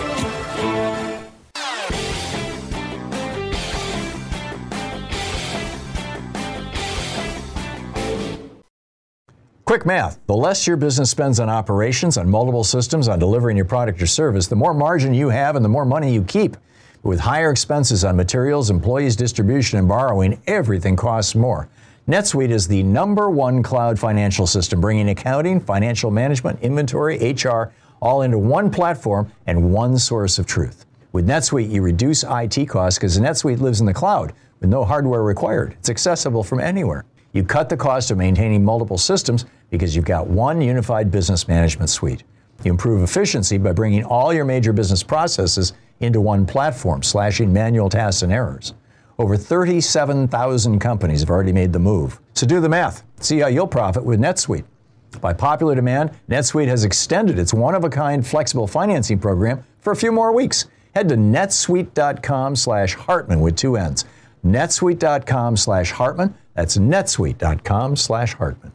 Quick math. The less your business spends on operations, on multiple systems, on delivering your product or service, the more margin you have and the more money you keep. With higher expenses on materials, employees, distribution, and borrowing, everything costs more. NetSuite is the number one cloud financial system, bringing accounting, financial management, inventory, H R, all into one platform and one source of truth. With NetSuite, you reduce I T costs because NetSuite lives in the cloud with no hardware required. It's accessible from anywhere. You cut the cost of maintaining multiple systems because you've got one unified business management suite. You improve efficiency by bringing all your major business processes into one platform, slashing manual tasks and errors. Over thirty-seven thousand companies have already made the move. So do the math. See how you'll profit with NetSuite. By popular demand, NetSuite has extended its one-of-a-kind flexible financing program for a few more weeks. Head to netsuite.com slash Hartman with two N's. netsuite.com slash Hartman. That's netsuite.com slash Hartman.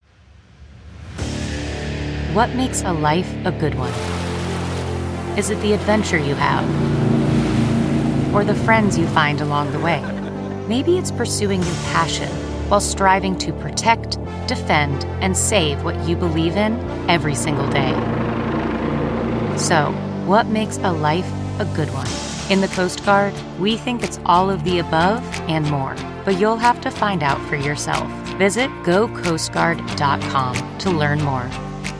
What makes a life a good one? Is it the adventure you have? Or the friends you find along the way? Maybe it's pursuing your passion while striving to protect, defend, and save what you believe in every single day. So, what makes a life a good one? In the Coast Guard, we think it's all of the above and more, but you'll have to find out for yourself. Visit go coast guard dot com to learn more.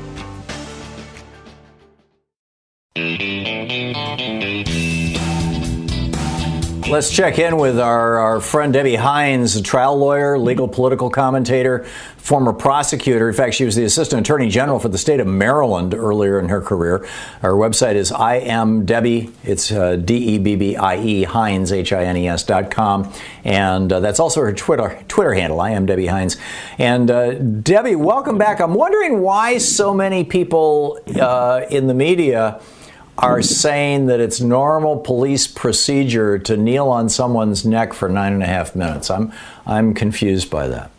Let's check in with our, our friend Debbie Hines, a trial lawyer, legal political commentator, former prosecutor. In fact, she was the assistant attorney general for the state of Maryland earlier in her career. Our website is I am Debbie. It's uh, D E B B I E, Hines, H I N E S dot com. And uh, that's also her Twitter Twitter handle, I am Debbie Hines. And uh, Debbie, welcome back. I'm wondering why so many people uh, in the media are saying that it's normal police procedure to kneel on someone's neck for nine and a half minutes. I'm I'm confused by that.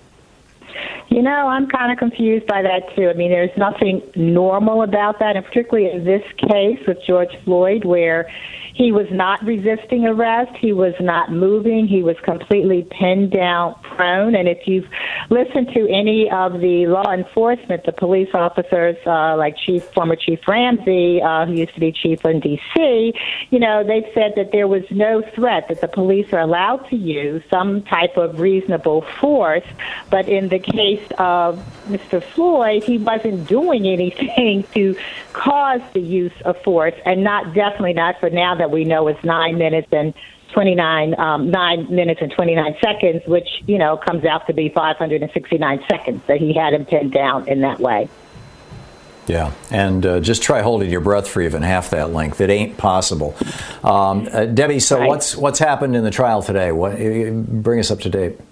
You know, I'm kind of confused by that, too. I mean, there's nothing normal about that, and particularly in this case with George Floyd, where he was not resisting arrest, he was not moving, he was completely pinned down, prone. And if you've listened to any of the law enforcement, the police officers, uh, like Chief, former Chief Ramsey, uh, who used to be chief in D C, you know, they've said that there was no threat, that the police are allowed to use some type of reasonable force. But in the case of Mister Floyd, he wasn't doing anything to cause the use of force, and not definitely not for now that we know it's nine minutes and twenty-nine um, nine minutes and twenty-nine seconds, which you know comes out to be five hundred sixty-nine seconds that he had him pinned down in that way. Yeah, and uh, just try holding your breath for even half that length. It ain't possible. Um, uh, Debbie, so right. what's what's happened in the trial today? What, bring us up to date.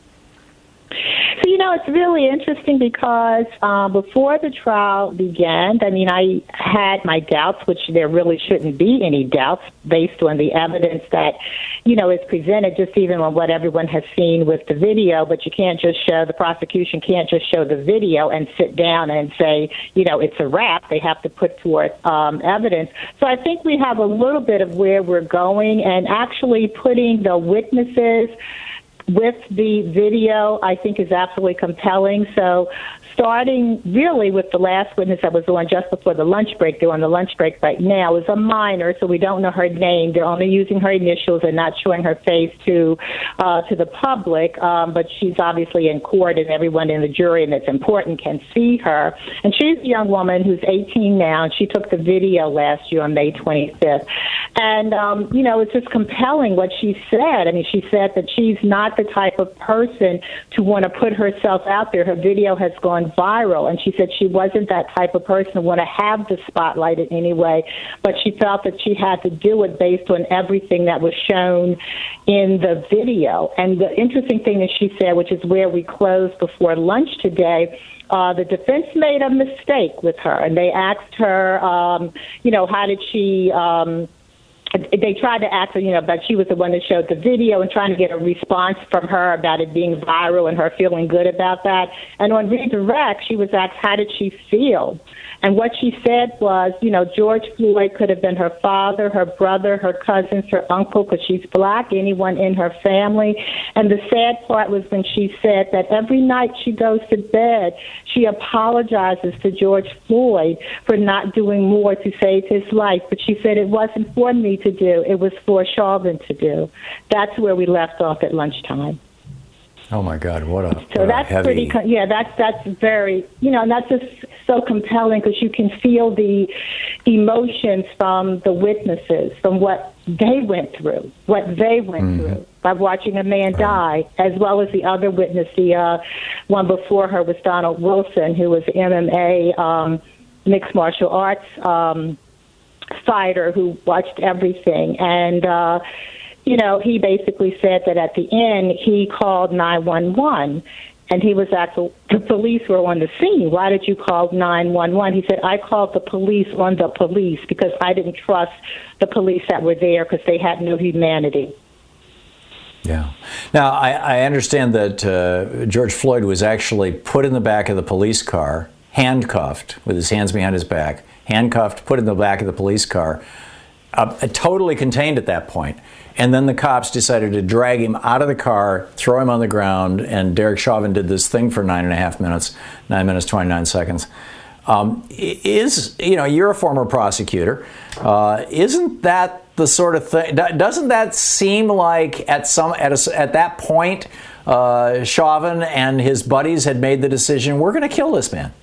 So, you know, it's really interesting because uh, before the trial began, I mean, I had my doubts, which there really shouldn't be any doubts based on the evidence that, you know, is presented, just even on what everyone has seen with the video. But you can't just show, the prosecution can't just show the video and sit down and say, you know, it's a wrap. They have to put forth um, evidence. So I think we have a little bit of where we're going, and actually putting the witnesses with the video, I think, is absolutely compelling. So starting really with the last witness that was on just before the lunch break, they're on the lunch break right now, is a minor, so we don't know her name. They're only using her initials and not showing her face to uh, to the public, um, but she's obviously in court, and everyone in the jury, and it's important, can see her. And she's a young woman who's eighteen now, and she took the video last year on May twenty-fifth. And, um, you know, it's just compelling what she said. I mean, she said that she's not the type of person to want to put herself out there. Her video has gone went viral. And she said she wasn't that type of person to want to have the spotlight in any way, but she felt that she had to do it based on everything that was shown in the video. And the interesting thing that she said, which is where we closed before lunch today, Uh, the defense made a mistake with her, and they asked her, um, you know, how did she, um, they tried to ask her, you know, that she was the one that showed the video and trying to get a response from her about it being viral and her feeling good about that. And on redirect, she was asked, how did she feel? And what she said was, you know, George Floyd could have been her father, her brother, her cousins, her uncle, because she's black, anyone in her family. And the sad part was when she said that every night she goes to bed, she apologizes to George Floyd for not doing more to save his life. But she said it wasn't for me to do, it was for Chauvin to do. That's where we left off at lunchtime. Oh my God! What a so what that's a heavy... pretty. Yeah, that's that's very. You know, and that's just so compelling because you can feel the emotions from the witnesses, from what they went through, what they went mm-hmm. through by watching a man right. die, as well as the other witness, the uh, one before her was Donald Wilson, who was M M A um, mixed martial arts um, fighter who watched everything and. Uh, You know, he basically said that at the end he called nine one one, and he was asked, the police were on the scene. Why did you call nine one one? He said, I called the police on the police because I didn't trust the police that were there because they had no humanity. Yeah. Now, I, I understand that uh, George Floyd was actually put in the back of the police car, handcuffed, with his hands behind his back, handcuffed, put in the back of the police car, uh, totally contained at that point. And then the cops decided to drag him out of the car, throw him on the ground, and Derek Chauvin did this thing for nine and a half minutes, nine minutes, twenty-nine seconds. Um, is, you know, you're a former prosecutor. Uh, isn't that the sort of thing, doesn't that seem like at some, at, a, at that point, uh, Chauvin and his buddies had made the decision, we're going to kill this man?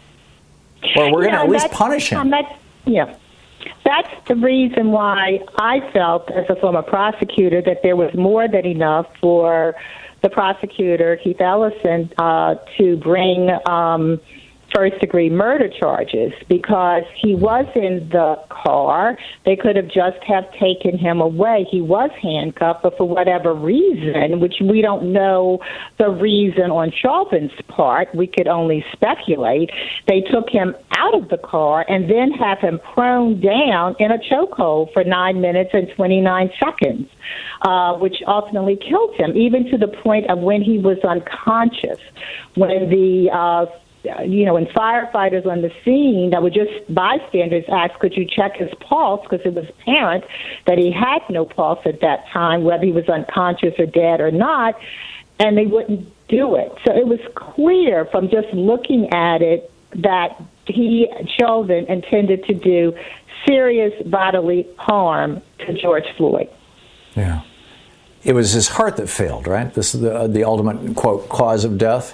Or we're going to yeah, at least punish him? Um, that's, yeah. That's the reason why I felt, as a former prosecutor, that there was more than enough for the prosecutor, Keith Ellison, uh, to bring um, first-degree murder charges because he was in the car. They could have just have taken him away. He was handcuffed, but for whatever reason, which we don't know the reason on Chauvin's part, we could only speculate, they took him out of the car and then have him prone down in a chokehold for nine minutes and twenty-nine seconds, uh, which ultimately killed him, even to the point of when he was unconscious, when the uh, you know, when firefighters on the scene that were just bystanders asked, could you check his pulse? Because it was apparent that he had no pulse at that time, whether he was unconscious or dead or not, and they wouldn't do it. So it was clear from just looking at it that he, Chauvin, intended to do serious bodily harm to George Floyd. Yeah. It was his heart that failed, right? This is the, the ultimate, quote, cause of death?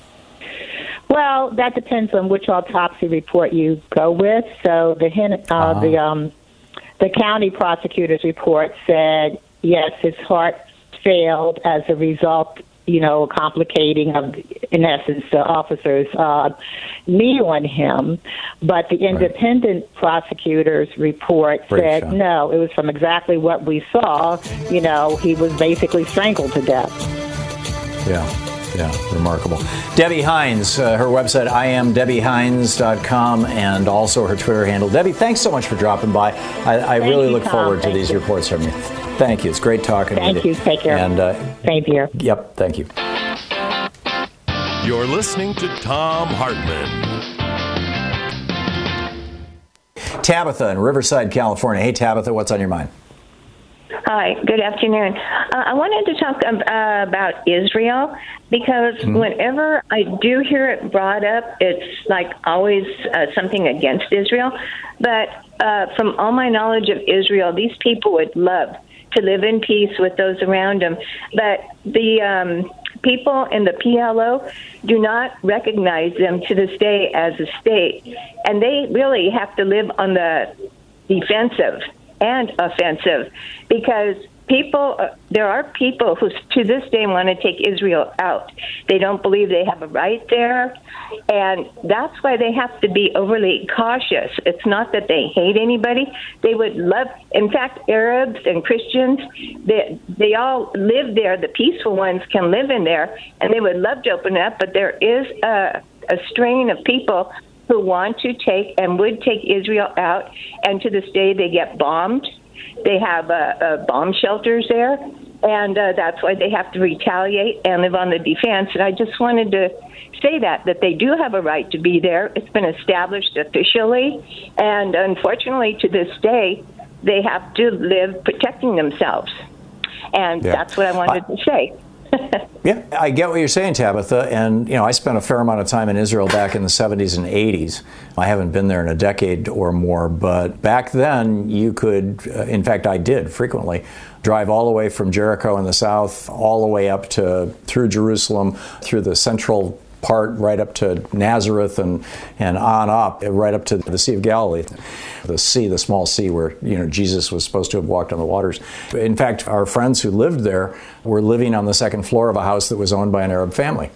Well, that depends on which autopsy report you go with. So the uh, uh-huh. the um, the county prosecutor's report said yes, his heart failed as a result, you know, complicating of, in essence, the officer's uh, knee on him. But the independent right. prosecutor's report Great said shot. no, it was from exactly what we saw. You know, he was basically strangled to death. Yeah. Yeah, remarkable. Debbie Hines, uh, her website, I am debbie hines dot com, and also her Twitter handle. Debbie, thanks so much for dropping by. I, I really you, look Tom. forward thank to these you. reports from you. Thank you. It's great talking thank with you. Thank you. Take care. And, uh, Same here. Yep, thank you. You're listening to Thom Hartmann. Tabitha in Riverside, California. Hey, Tabitha, what's on your mind? Hi, good afternoon. Uh, I wanted to talk uh, about Israel because mm-hmm. whenever I do hear it brought up, it's like always uh, something against Israel. But uh, from all my knowledge of Israel, these people would love to live in peace with those around them. But the um, people in the P L O do not recognize them to this day as a state. And they really have to live on the defensive and offensive, because people, uh, there are people who to this day want to take Israel out. They don't believe they have a right there, and that's why they have to be overly cautious. It's not that they hate anybody. They would love, in fact, Arabs and Christians, they, they all live there. The peaceful ones can live in there, and they would love to open it up, but there is a, a strain of people who want to take and would take Israel out, and to this day they get bombed. They have uh, uh, bomb shelters there, and uh, that's why they have to retaliate and live on the defense. And I just wanted to say that, that they do have a right to be there. It's been established officially, and unfortunately to this day, they have to live protecting themselves. And yeah. that's what I wanted I- to say. Yeah, I get what you're saying, Tabitha. And, you know, I spent a fair amount of time in Israel back in the seventies and eighties. I haven't been there in a decade or more. But back then, you could, uh, in fact, I did frequently, drive all the way from Jericho in the south, all the way up to, through Jerusalem, through the central part, right up to Nazareth and, and on up, right up to the Sea of Galilee. The sea, the small sea where, you know, Jesus was supposed to have walked on the waters. In fact, our friends who lived there were living on the second floor of a house that was owned by an Arab family.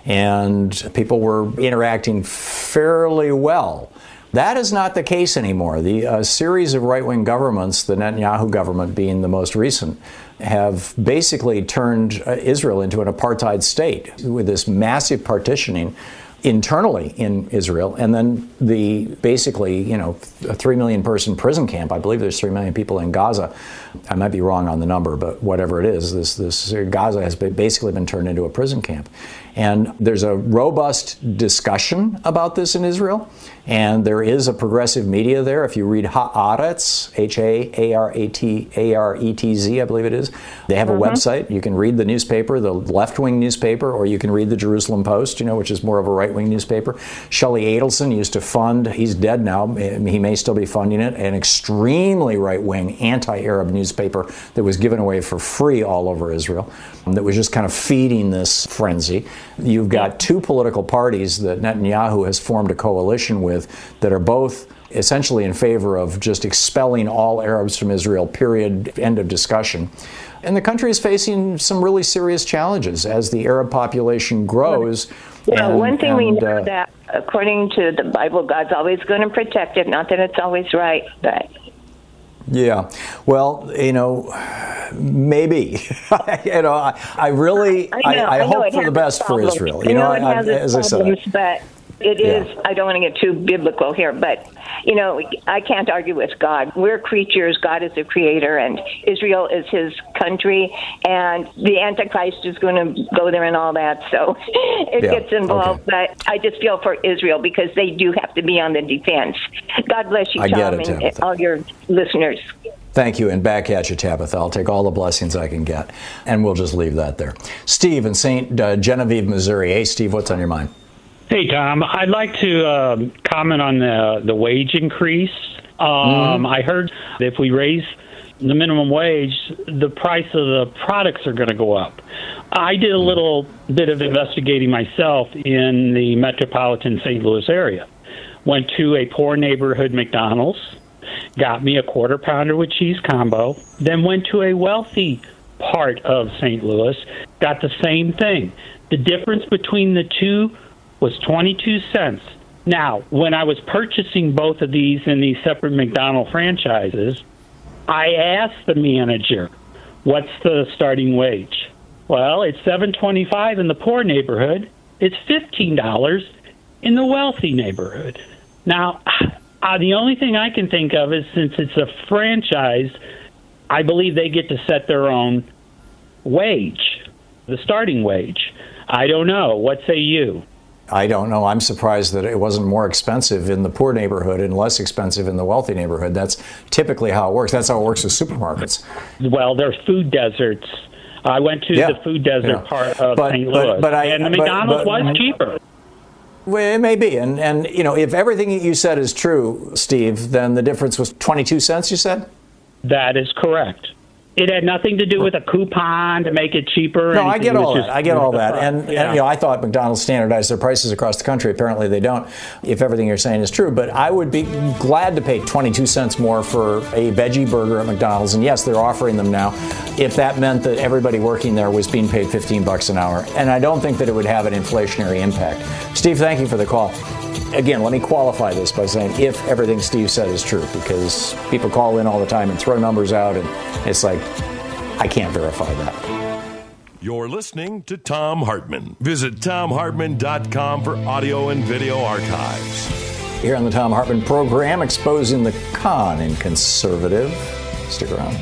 And people were interacting fairly well. That is not the case anymore. The uh, series of right-wing governments, the Netanyahu government being the most recent, have basically turned uh, Israel into an apartheid state with this massive partitioning internally in Israel, and then the basically, you know, a three million person prison camp. I believe there's three million people in Gaza. I might be wrong on the number, but whatever it is, this this Gaza has basically been turned into a prison camp. And there's a robust discussion about this in Israel, and there is a progressive media there. If you read Haaretz, H A A R A T A R E T Z, I believe it is, they have a mm-hmm. website. You can read the newspaper, the left-wing newspaper, or you can read the Jerusalem Post, you know, which is more of a right-wing newspaper. Shelley Adelson used to fund, he's dead now, he may still be funding it, an extremely right-wing, anti-Arab newspaper that was given away for free all over Israel, that was just kind of feeding this frenzy. You've got two political parties that Netanyahu has formed a coalition with that are both essentially in favor of just expelling all Arabs from Israel, period, end of discussion. And the country is facing some really serious challenges as the Arab population grows. Yeah, and, one thing and, we know uh, that according to the Bible, God's always going to protect it. Not that it's always right, but... Yeah, well, you know, maybe. you know, I, I really, I, I, know, I, I hope for the best for Israel. You I know, know, it has I, its as problems, I said, but it is. Yeah. I don't want to get too biblical here, but you know, I can't argue with God. We're creatures. God is the creator, and Israel is His country, and the Antichrist is going to go there and all that. So it yeah. gets involved. Okay. But I just feel for Israel because they do have to be on the defense. God bless you, I Tom, it, and all your listeners. Thank you, and back at you, Tabitha. I'll take all the blessings I can get, and we'll just leave that there. Steve in Saint Uh, Genevieve, Missouri. Hey, Steve, what's on your mind? Hey, Tom. I'd like to um, comment on the the wage increase. Um, mm-hmm. I heard that if we raise the minimum wage, the price of the products are going to go up. I did a little bit of investigating myself in the metropolitan Saint Louis area. Went to a poor neighborhood McDonald's, got me a quarter pounder with cheese combo, then went to a wealthy part of Saint Louis, got the same thing. The difference between the two was twenty-two cents. Now, when I was purchasing both of these in these separate McDonald's franchises, I asked the manager, what's the starting wage? Well, it's seven twenty-five in the poor neighborhood. It's fifteen dollars in the wealthy neighborhood. Now, Uh, the only thing I can think of is since it's a franchise, I believe they get to set their own wage, the starting wage. I don't know. What say you? I don't know. I'm surprised that it wasn't more expensive in the poor neighborhood and less expensive in the wealthy neighborhood. That's typically how it works. That's how it works with supermarkets. Well, there's food deserts. I went to yeah. the food desert yeah. part of but, Saint but, Louis, but I, and the but, McDonald's but, was cheaper. Well, it may be. And, and, you know, if everything you said is true, Steve, then the difference was twenty-two cents, you said? That is correct. It had nothing to do with a coupon to make it cheaper. or No, I anything. get It was all just- that. I get all that. And, Yeah. and, you know, I thought McDonald's standardized their prices across the country. Apparently they don't, if everything you're saying is true. But I would be glad to pay twenty-two cents more for a veggie burger at McDonald's. And yes, they're offering them now, if that meant that everybody working there was being paid fifteen bucks an hour. And I don't think that it would have an inflationary impact. Steve, thank you for the call. Again, let me qualify this by saying if everything Steve said is true, because people call in all the time and throw numbers out, and it's like, I can't verify that. You're listening to Thom Hartmann. Visit thom hartmann dot com for audio and video archives. Here on the Thom Hartmann program, exposing the con in conservative. Stick around.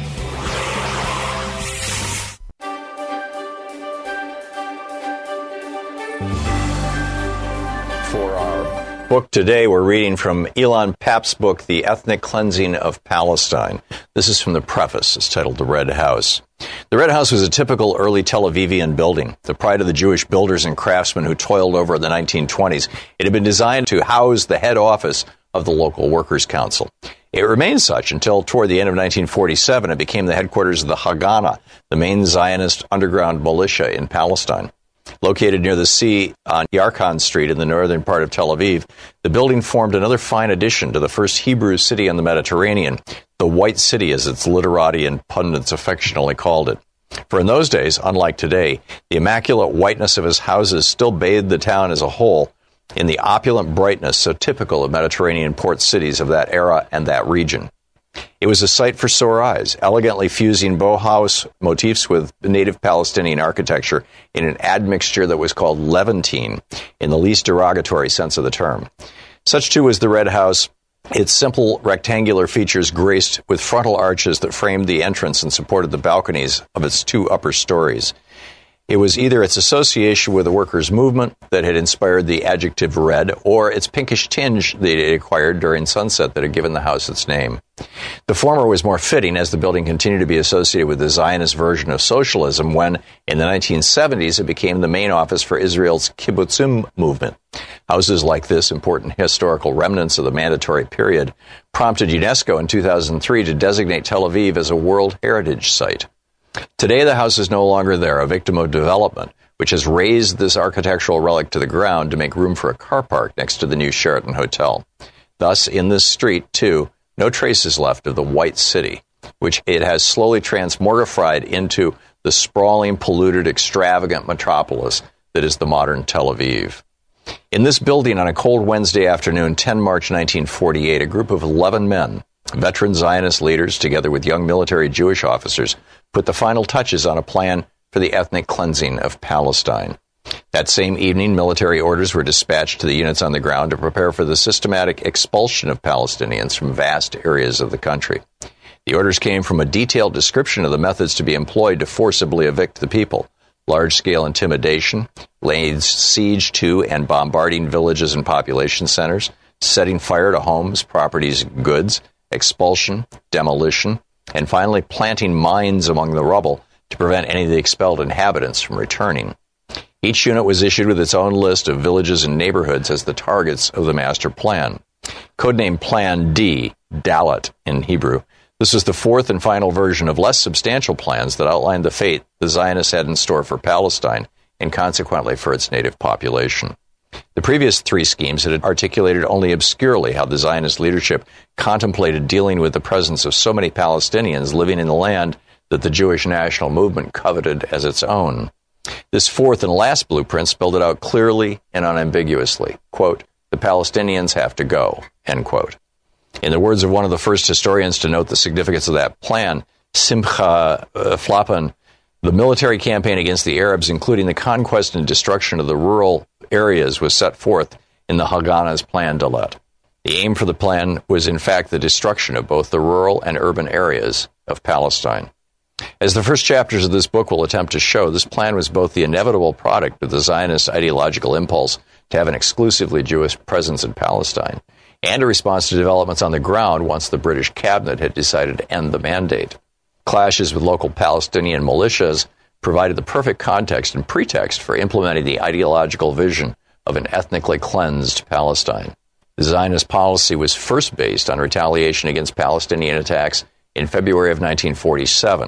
For our book today, we're reading from Elon Papp's book, The Ethnic Cleansing of Palestine. This is from the preface. It's titled The Red House. The Red House was a typical early Tel Avivian building, the pride of the Jewish builders and craftsmen who toiled over in the nineteen twenties. It had been designed to house the head office of the local Workers' Council. It remained such until toward the end of nineteen forty-seven, it became the headquarters of the Haganah, the main Zionist underground militia in Palestine. Located near the sea on Yarkon Street in the northern part of Tel Aviv, the building formed another fine addition to the first Hebrew city on the Mediterranean, the White City, as its literati and pundits affectionately called it. For in those days, unlike today, the immaculate whiteness of his houses still bathed the town as a whole in the opulent brightness so typical of Mediterranean port cities of that era and that region. It was a sight for sore eyes, elegantly fusing Bauhaus motifs with native Palestinian architecture in an admixture that was called Levantine, in the least derogatory sense of the term. Such, too, was the Red House, its simple rectangular features graced with frontal arches that framed the entrance and supported the balconies of its two upper stories. It was either its association with the workers' movement that had inspired the adjective red, or its pinkish tinge that it acquired during sunset that had given the house its name. The former was more fitting, as the building continued to be associated with the Zionist version of socialism when, in the nineteen seventies, it became the main office for Israel's kibbutzim movement. Houses like this, important historical remnants of the mandatory period, prompted UNESCO in two thousand three to designate Tel Aviv as a World Heritage Site. Today, the house is no longer there, a victim of development, which has razed this architectural relic to the ground to make room for a car park next to the new Sheraton Hotel. Thus, in this street, too, no traces left of the White City, which it has slowly transmogrified into the sprawling, polluted, extravagant metropolis that is the modern Tel Aviv. In this building on a cold Wednesday afternoon, the tenth of March nineteen forty-eight, a group of eleven men, veteran Zionist leaders, together with young military Jewish officers, put the final touches on a plan for the ethnic cleansing of Palestine. That same evening, military orders were dispatched to the units on the ground to prepare for the systematic expulsion of Palestinians from vast areas of the country. The orders came from a detailed description of the methods to be employed to forcibly evict the people: large-scale intimidation, laying siege to and bombarding villages and population centers, setting fire to homes, properties, goods, expulsion, demolition, and finally planting mines among the rubble to prevent any of the expelled inhabitants from returning. Each unit was issued with its own list of villages and neighborhoods as the targets of the master plan. Codenamed Plan D, Dalet in Hebrew, this was the fourth and final version of less substantial plans that outlined the fate the Zionists had in store for Palestine and consequently for its native population. The previous three schemes had articulated only obscurely how the Zionist leadership contemplated dealing with the presence of so many Palestinians living in the land that the Jewish national movement coveted as its own. This fourth and last blueprint spelled it out clearly and unambiguously. Quote, "The Palestinians have to go," end quote. In the words of one of the first historians to note the significance of that plan, Simcha uh, Flapan, the military campaign against the Arabs, including the conquest and destruction of the rural areas, was set forth in the Haganah's Plan Dalet. The aim for the plan was, in fact, the destruction of both the rural and urban areas of Palestine. As the first chapters of this book will attempt to show, this plan was both the inevitable product of the Zionist ideological impulse to have an exclusively Jewish presence in Palestine, and a response to developments on the ground once the British cabinet had decided to end the mandate. Clashes with local Palestinian militias provided the perfect context and pretext for implementing the ideological vision of an ethnically cleansed Palestine. The Zionist policy was first based on retaliation against Palestinian attacks in February of nineteen forty-seven,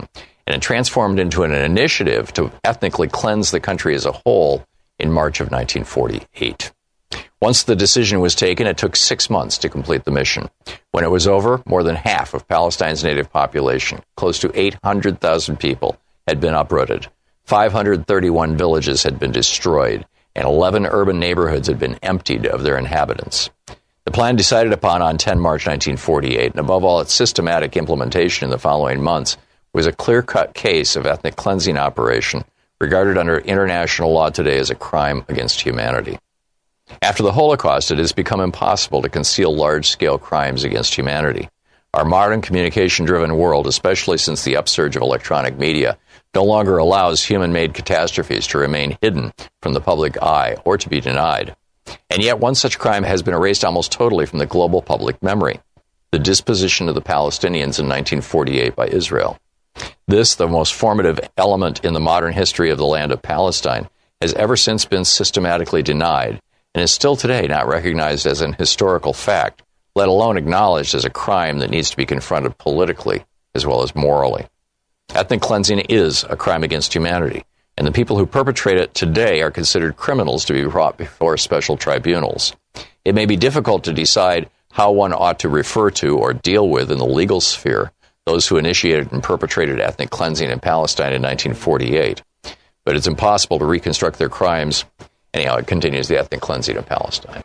and it transformed into an initiative to ethnically cleanse the country as a whole in March of nineteen forty-eight. Once the decision was taken, it took six months to complete the mission. When it was over, more than half of Palestine's native population, close to eight hundred thousand people, had been uprooted. five hundred thirty-one villages had been destroyed, and eleven urban neighborhoods had been emptied of their inhabitants. The plan decided upon on the tenth of March nineteen forty-eight, and above all, its systematic implementation in the following months, was a clear-cut case of ethnic cleansing operation regarded under international law today as a crime against humanity. After the Holocaust, it has become impossible to conceal large-scale crimes against humanity. Our modern communication-driven world, especially since the upsurge of electronic media, no longer allows human-made catastrophes to remain hidden from the public eye or to be denied. And yet one such crime has been erased almost totally from the global public memory: the disposition of the Palestinians in nineteen forty-eight by Israel. This, the most formative element in the modern history of the land of Palestine, has ever since been systematically denied and is still today not recognized as an historical fact, let alone acknowledged as a crime that needs to be confronted politically as well as morally. Ethnic cleansing is a crime against humanity, and the people who perpetrate it today are considered criminals to be brought before special tribunals. It may be difficult to decide how one ought to refer to or deal with in the legal sphere those who initiated and perpetrated ethnic cleansing in Palestine in nineteen forty-eight, but it's impossible to reconstruct their crimes. Anyhow, it continues the ethnic cleansing of Palestine.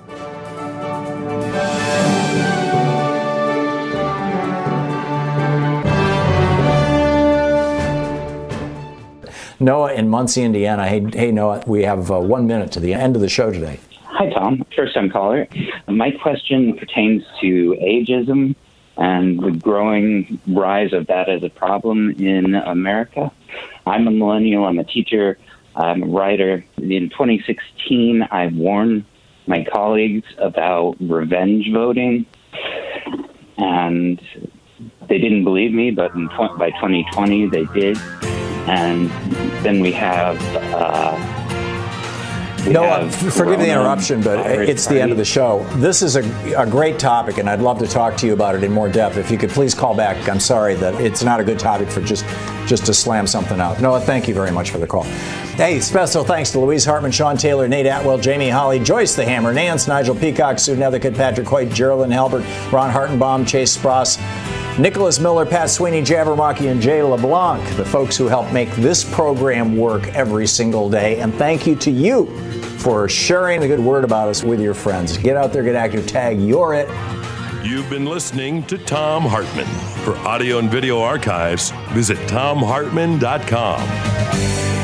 Noah in Muncie, Indiana. Hey, hey Noah, we have uh, one minute to the end of the show today. Hi, Tom. First-time caller. My question pertains to ageism and the growing rise of that as a problem in America. I'm a millennial. I'm a teacher. I'm a writer. In twenty sixteen, I warned my colleagues about revenge voting, and they didn't believe me, but in tw- by twenty twenty, they did. And then we have... Uh, No, forgive the interruption, but it's the end of the show. This is a, a great topic, and I'd love to talk to you about it in more depth. If you could please call back. I'm sorry that it's not a good topic for just, just to slam something out. Noah, thank you very much for the call. Hey, special thanks to Louise Hartman, Sean Taylor, Nate Atwell, Jamie Holly, Joyce the Hammer, Nance, Nigel Peacock, Sue Nethercutt, Patrick Hoyt, Geraldine Halbert, Ron Hartenbaum, Chase Spross, Nicholas Miller, Pat Sweeney, Jabberwocky, and Jay LeBlanc, the folks who help make this program work every single day. And thank you to you for sharing the good word about us with your friends. Get out there, get active, tag You're It. You've been listening to Thom Hartmann. For audio and video archives, visit thom hartmann dot com.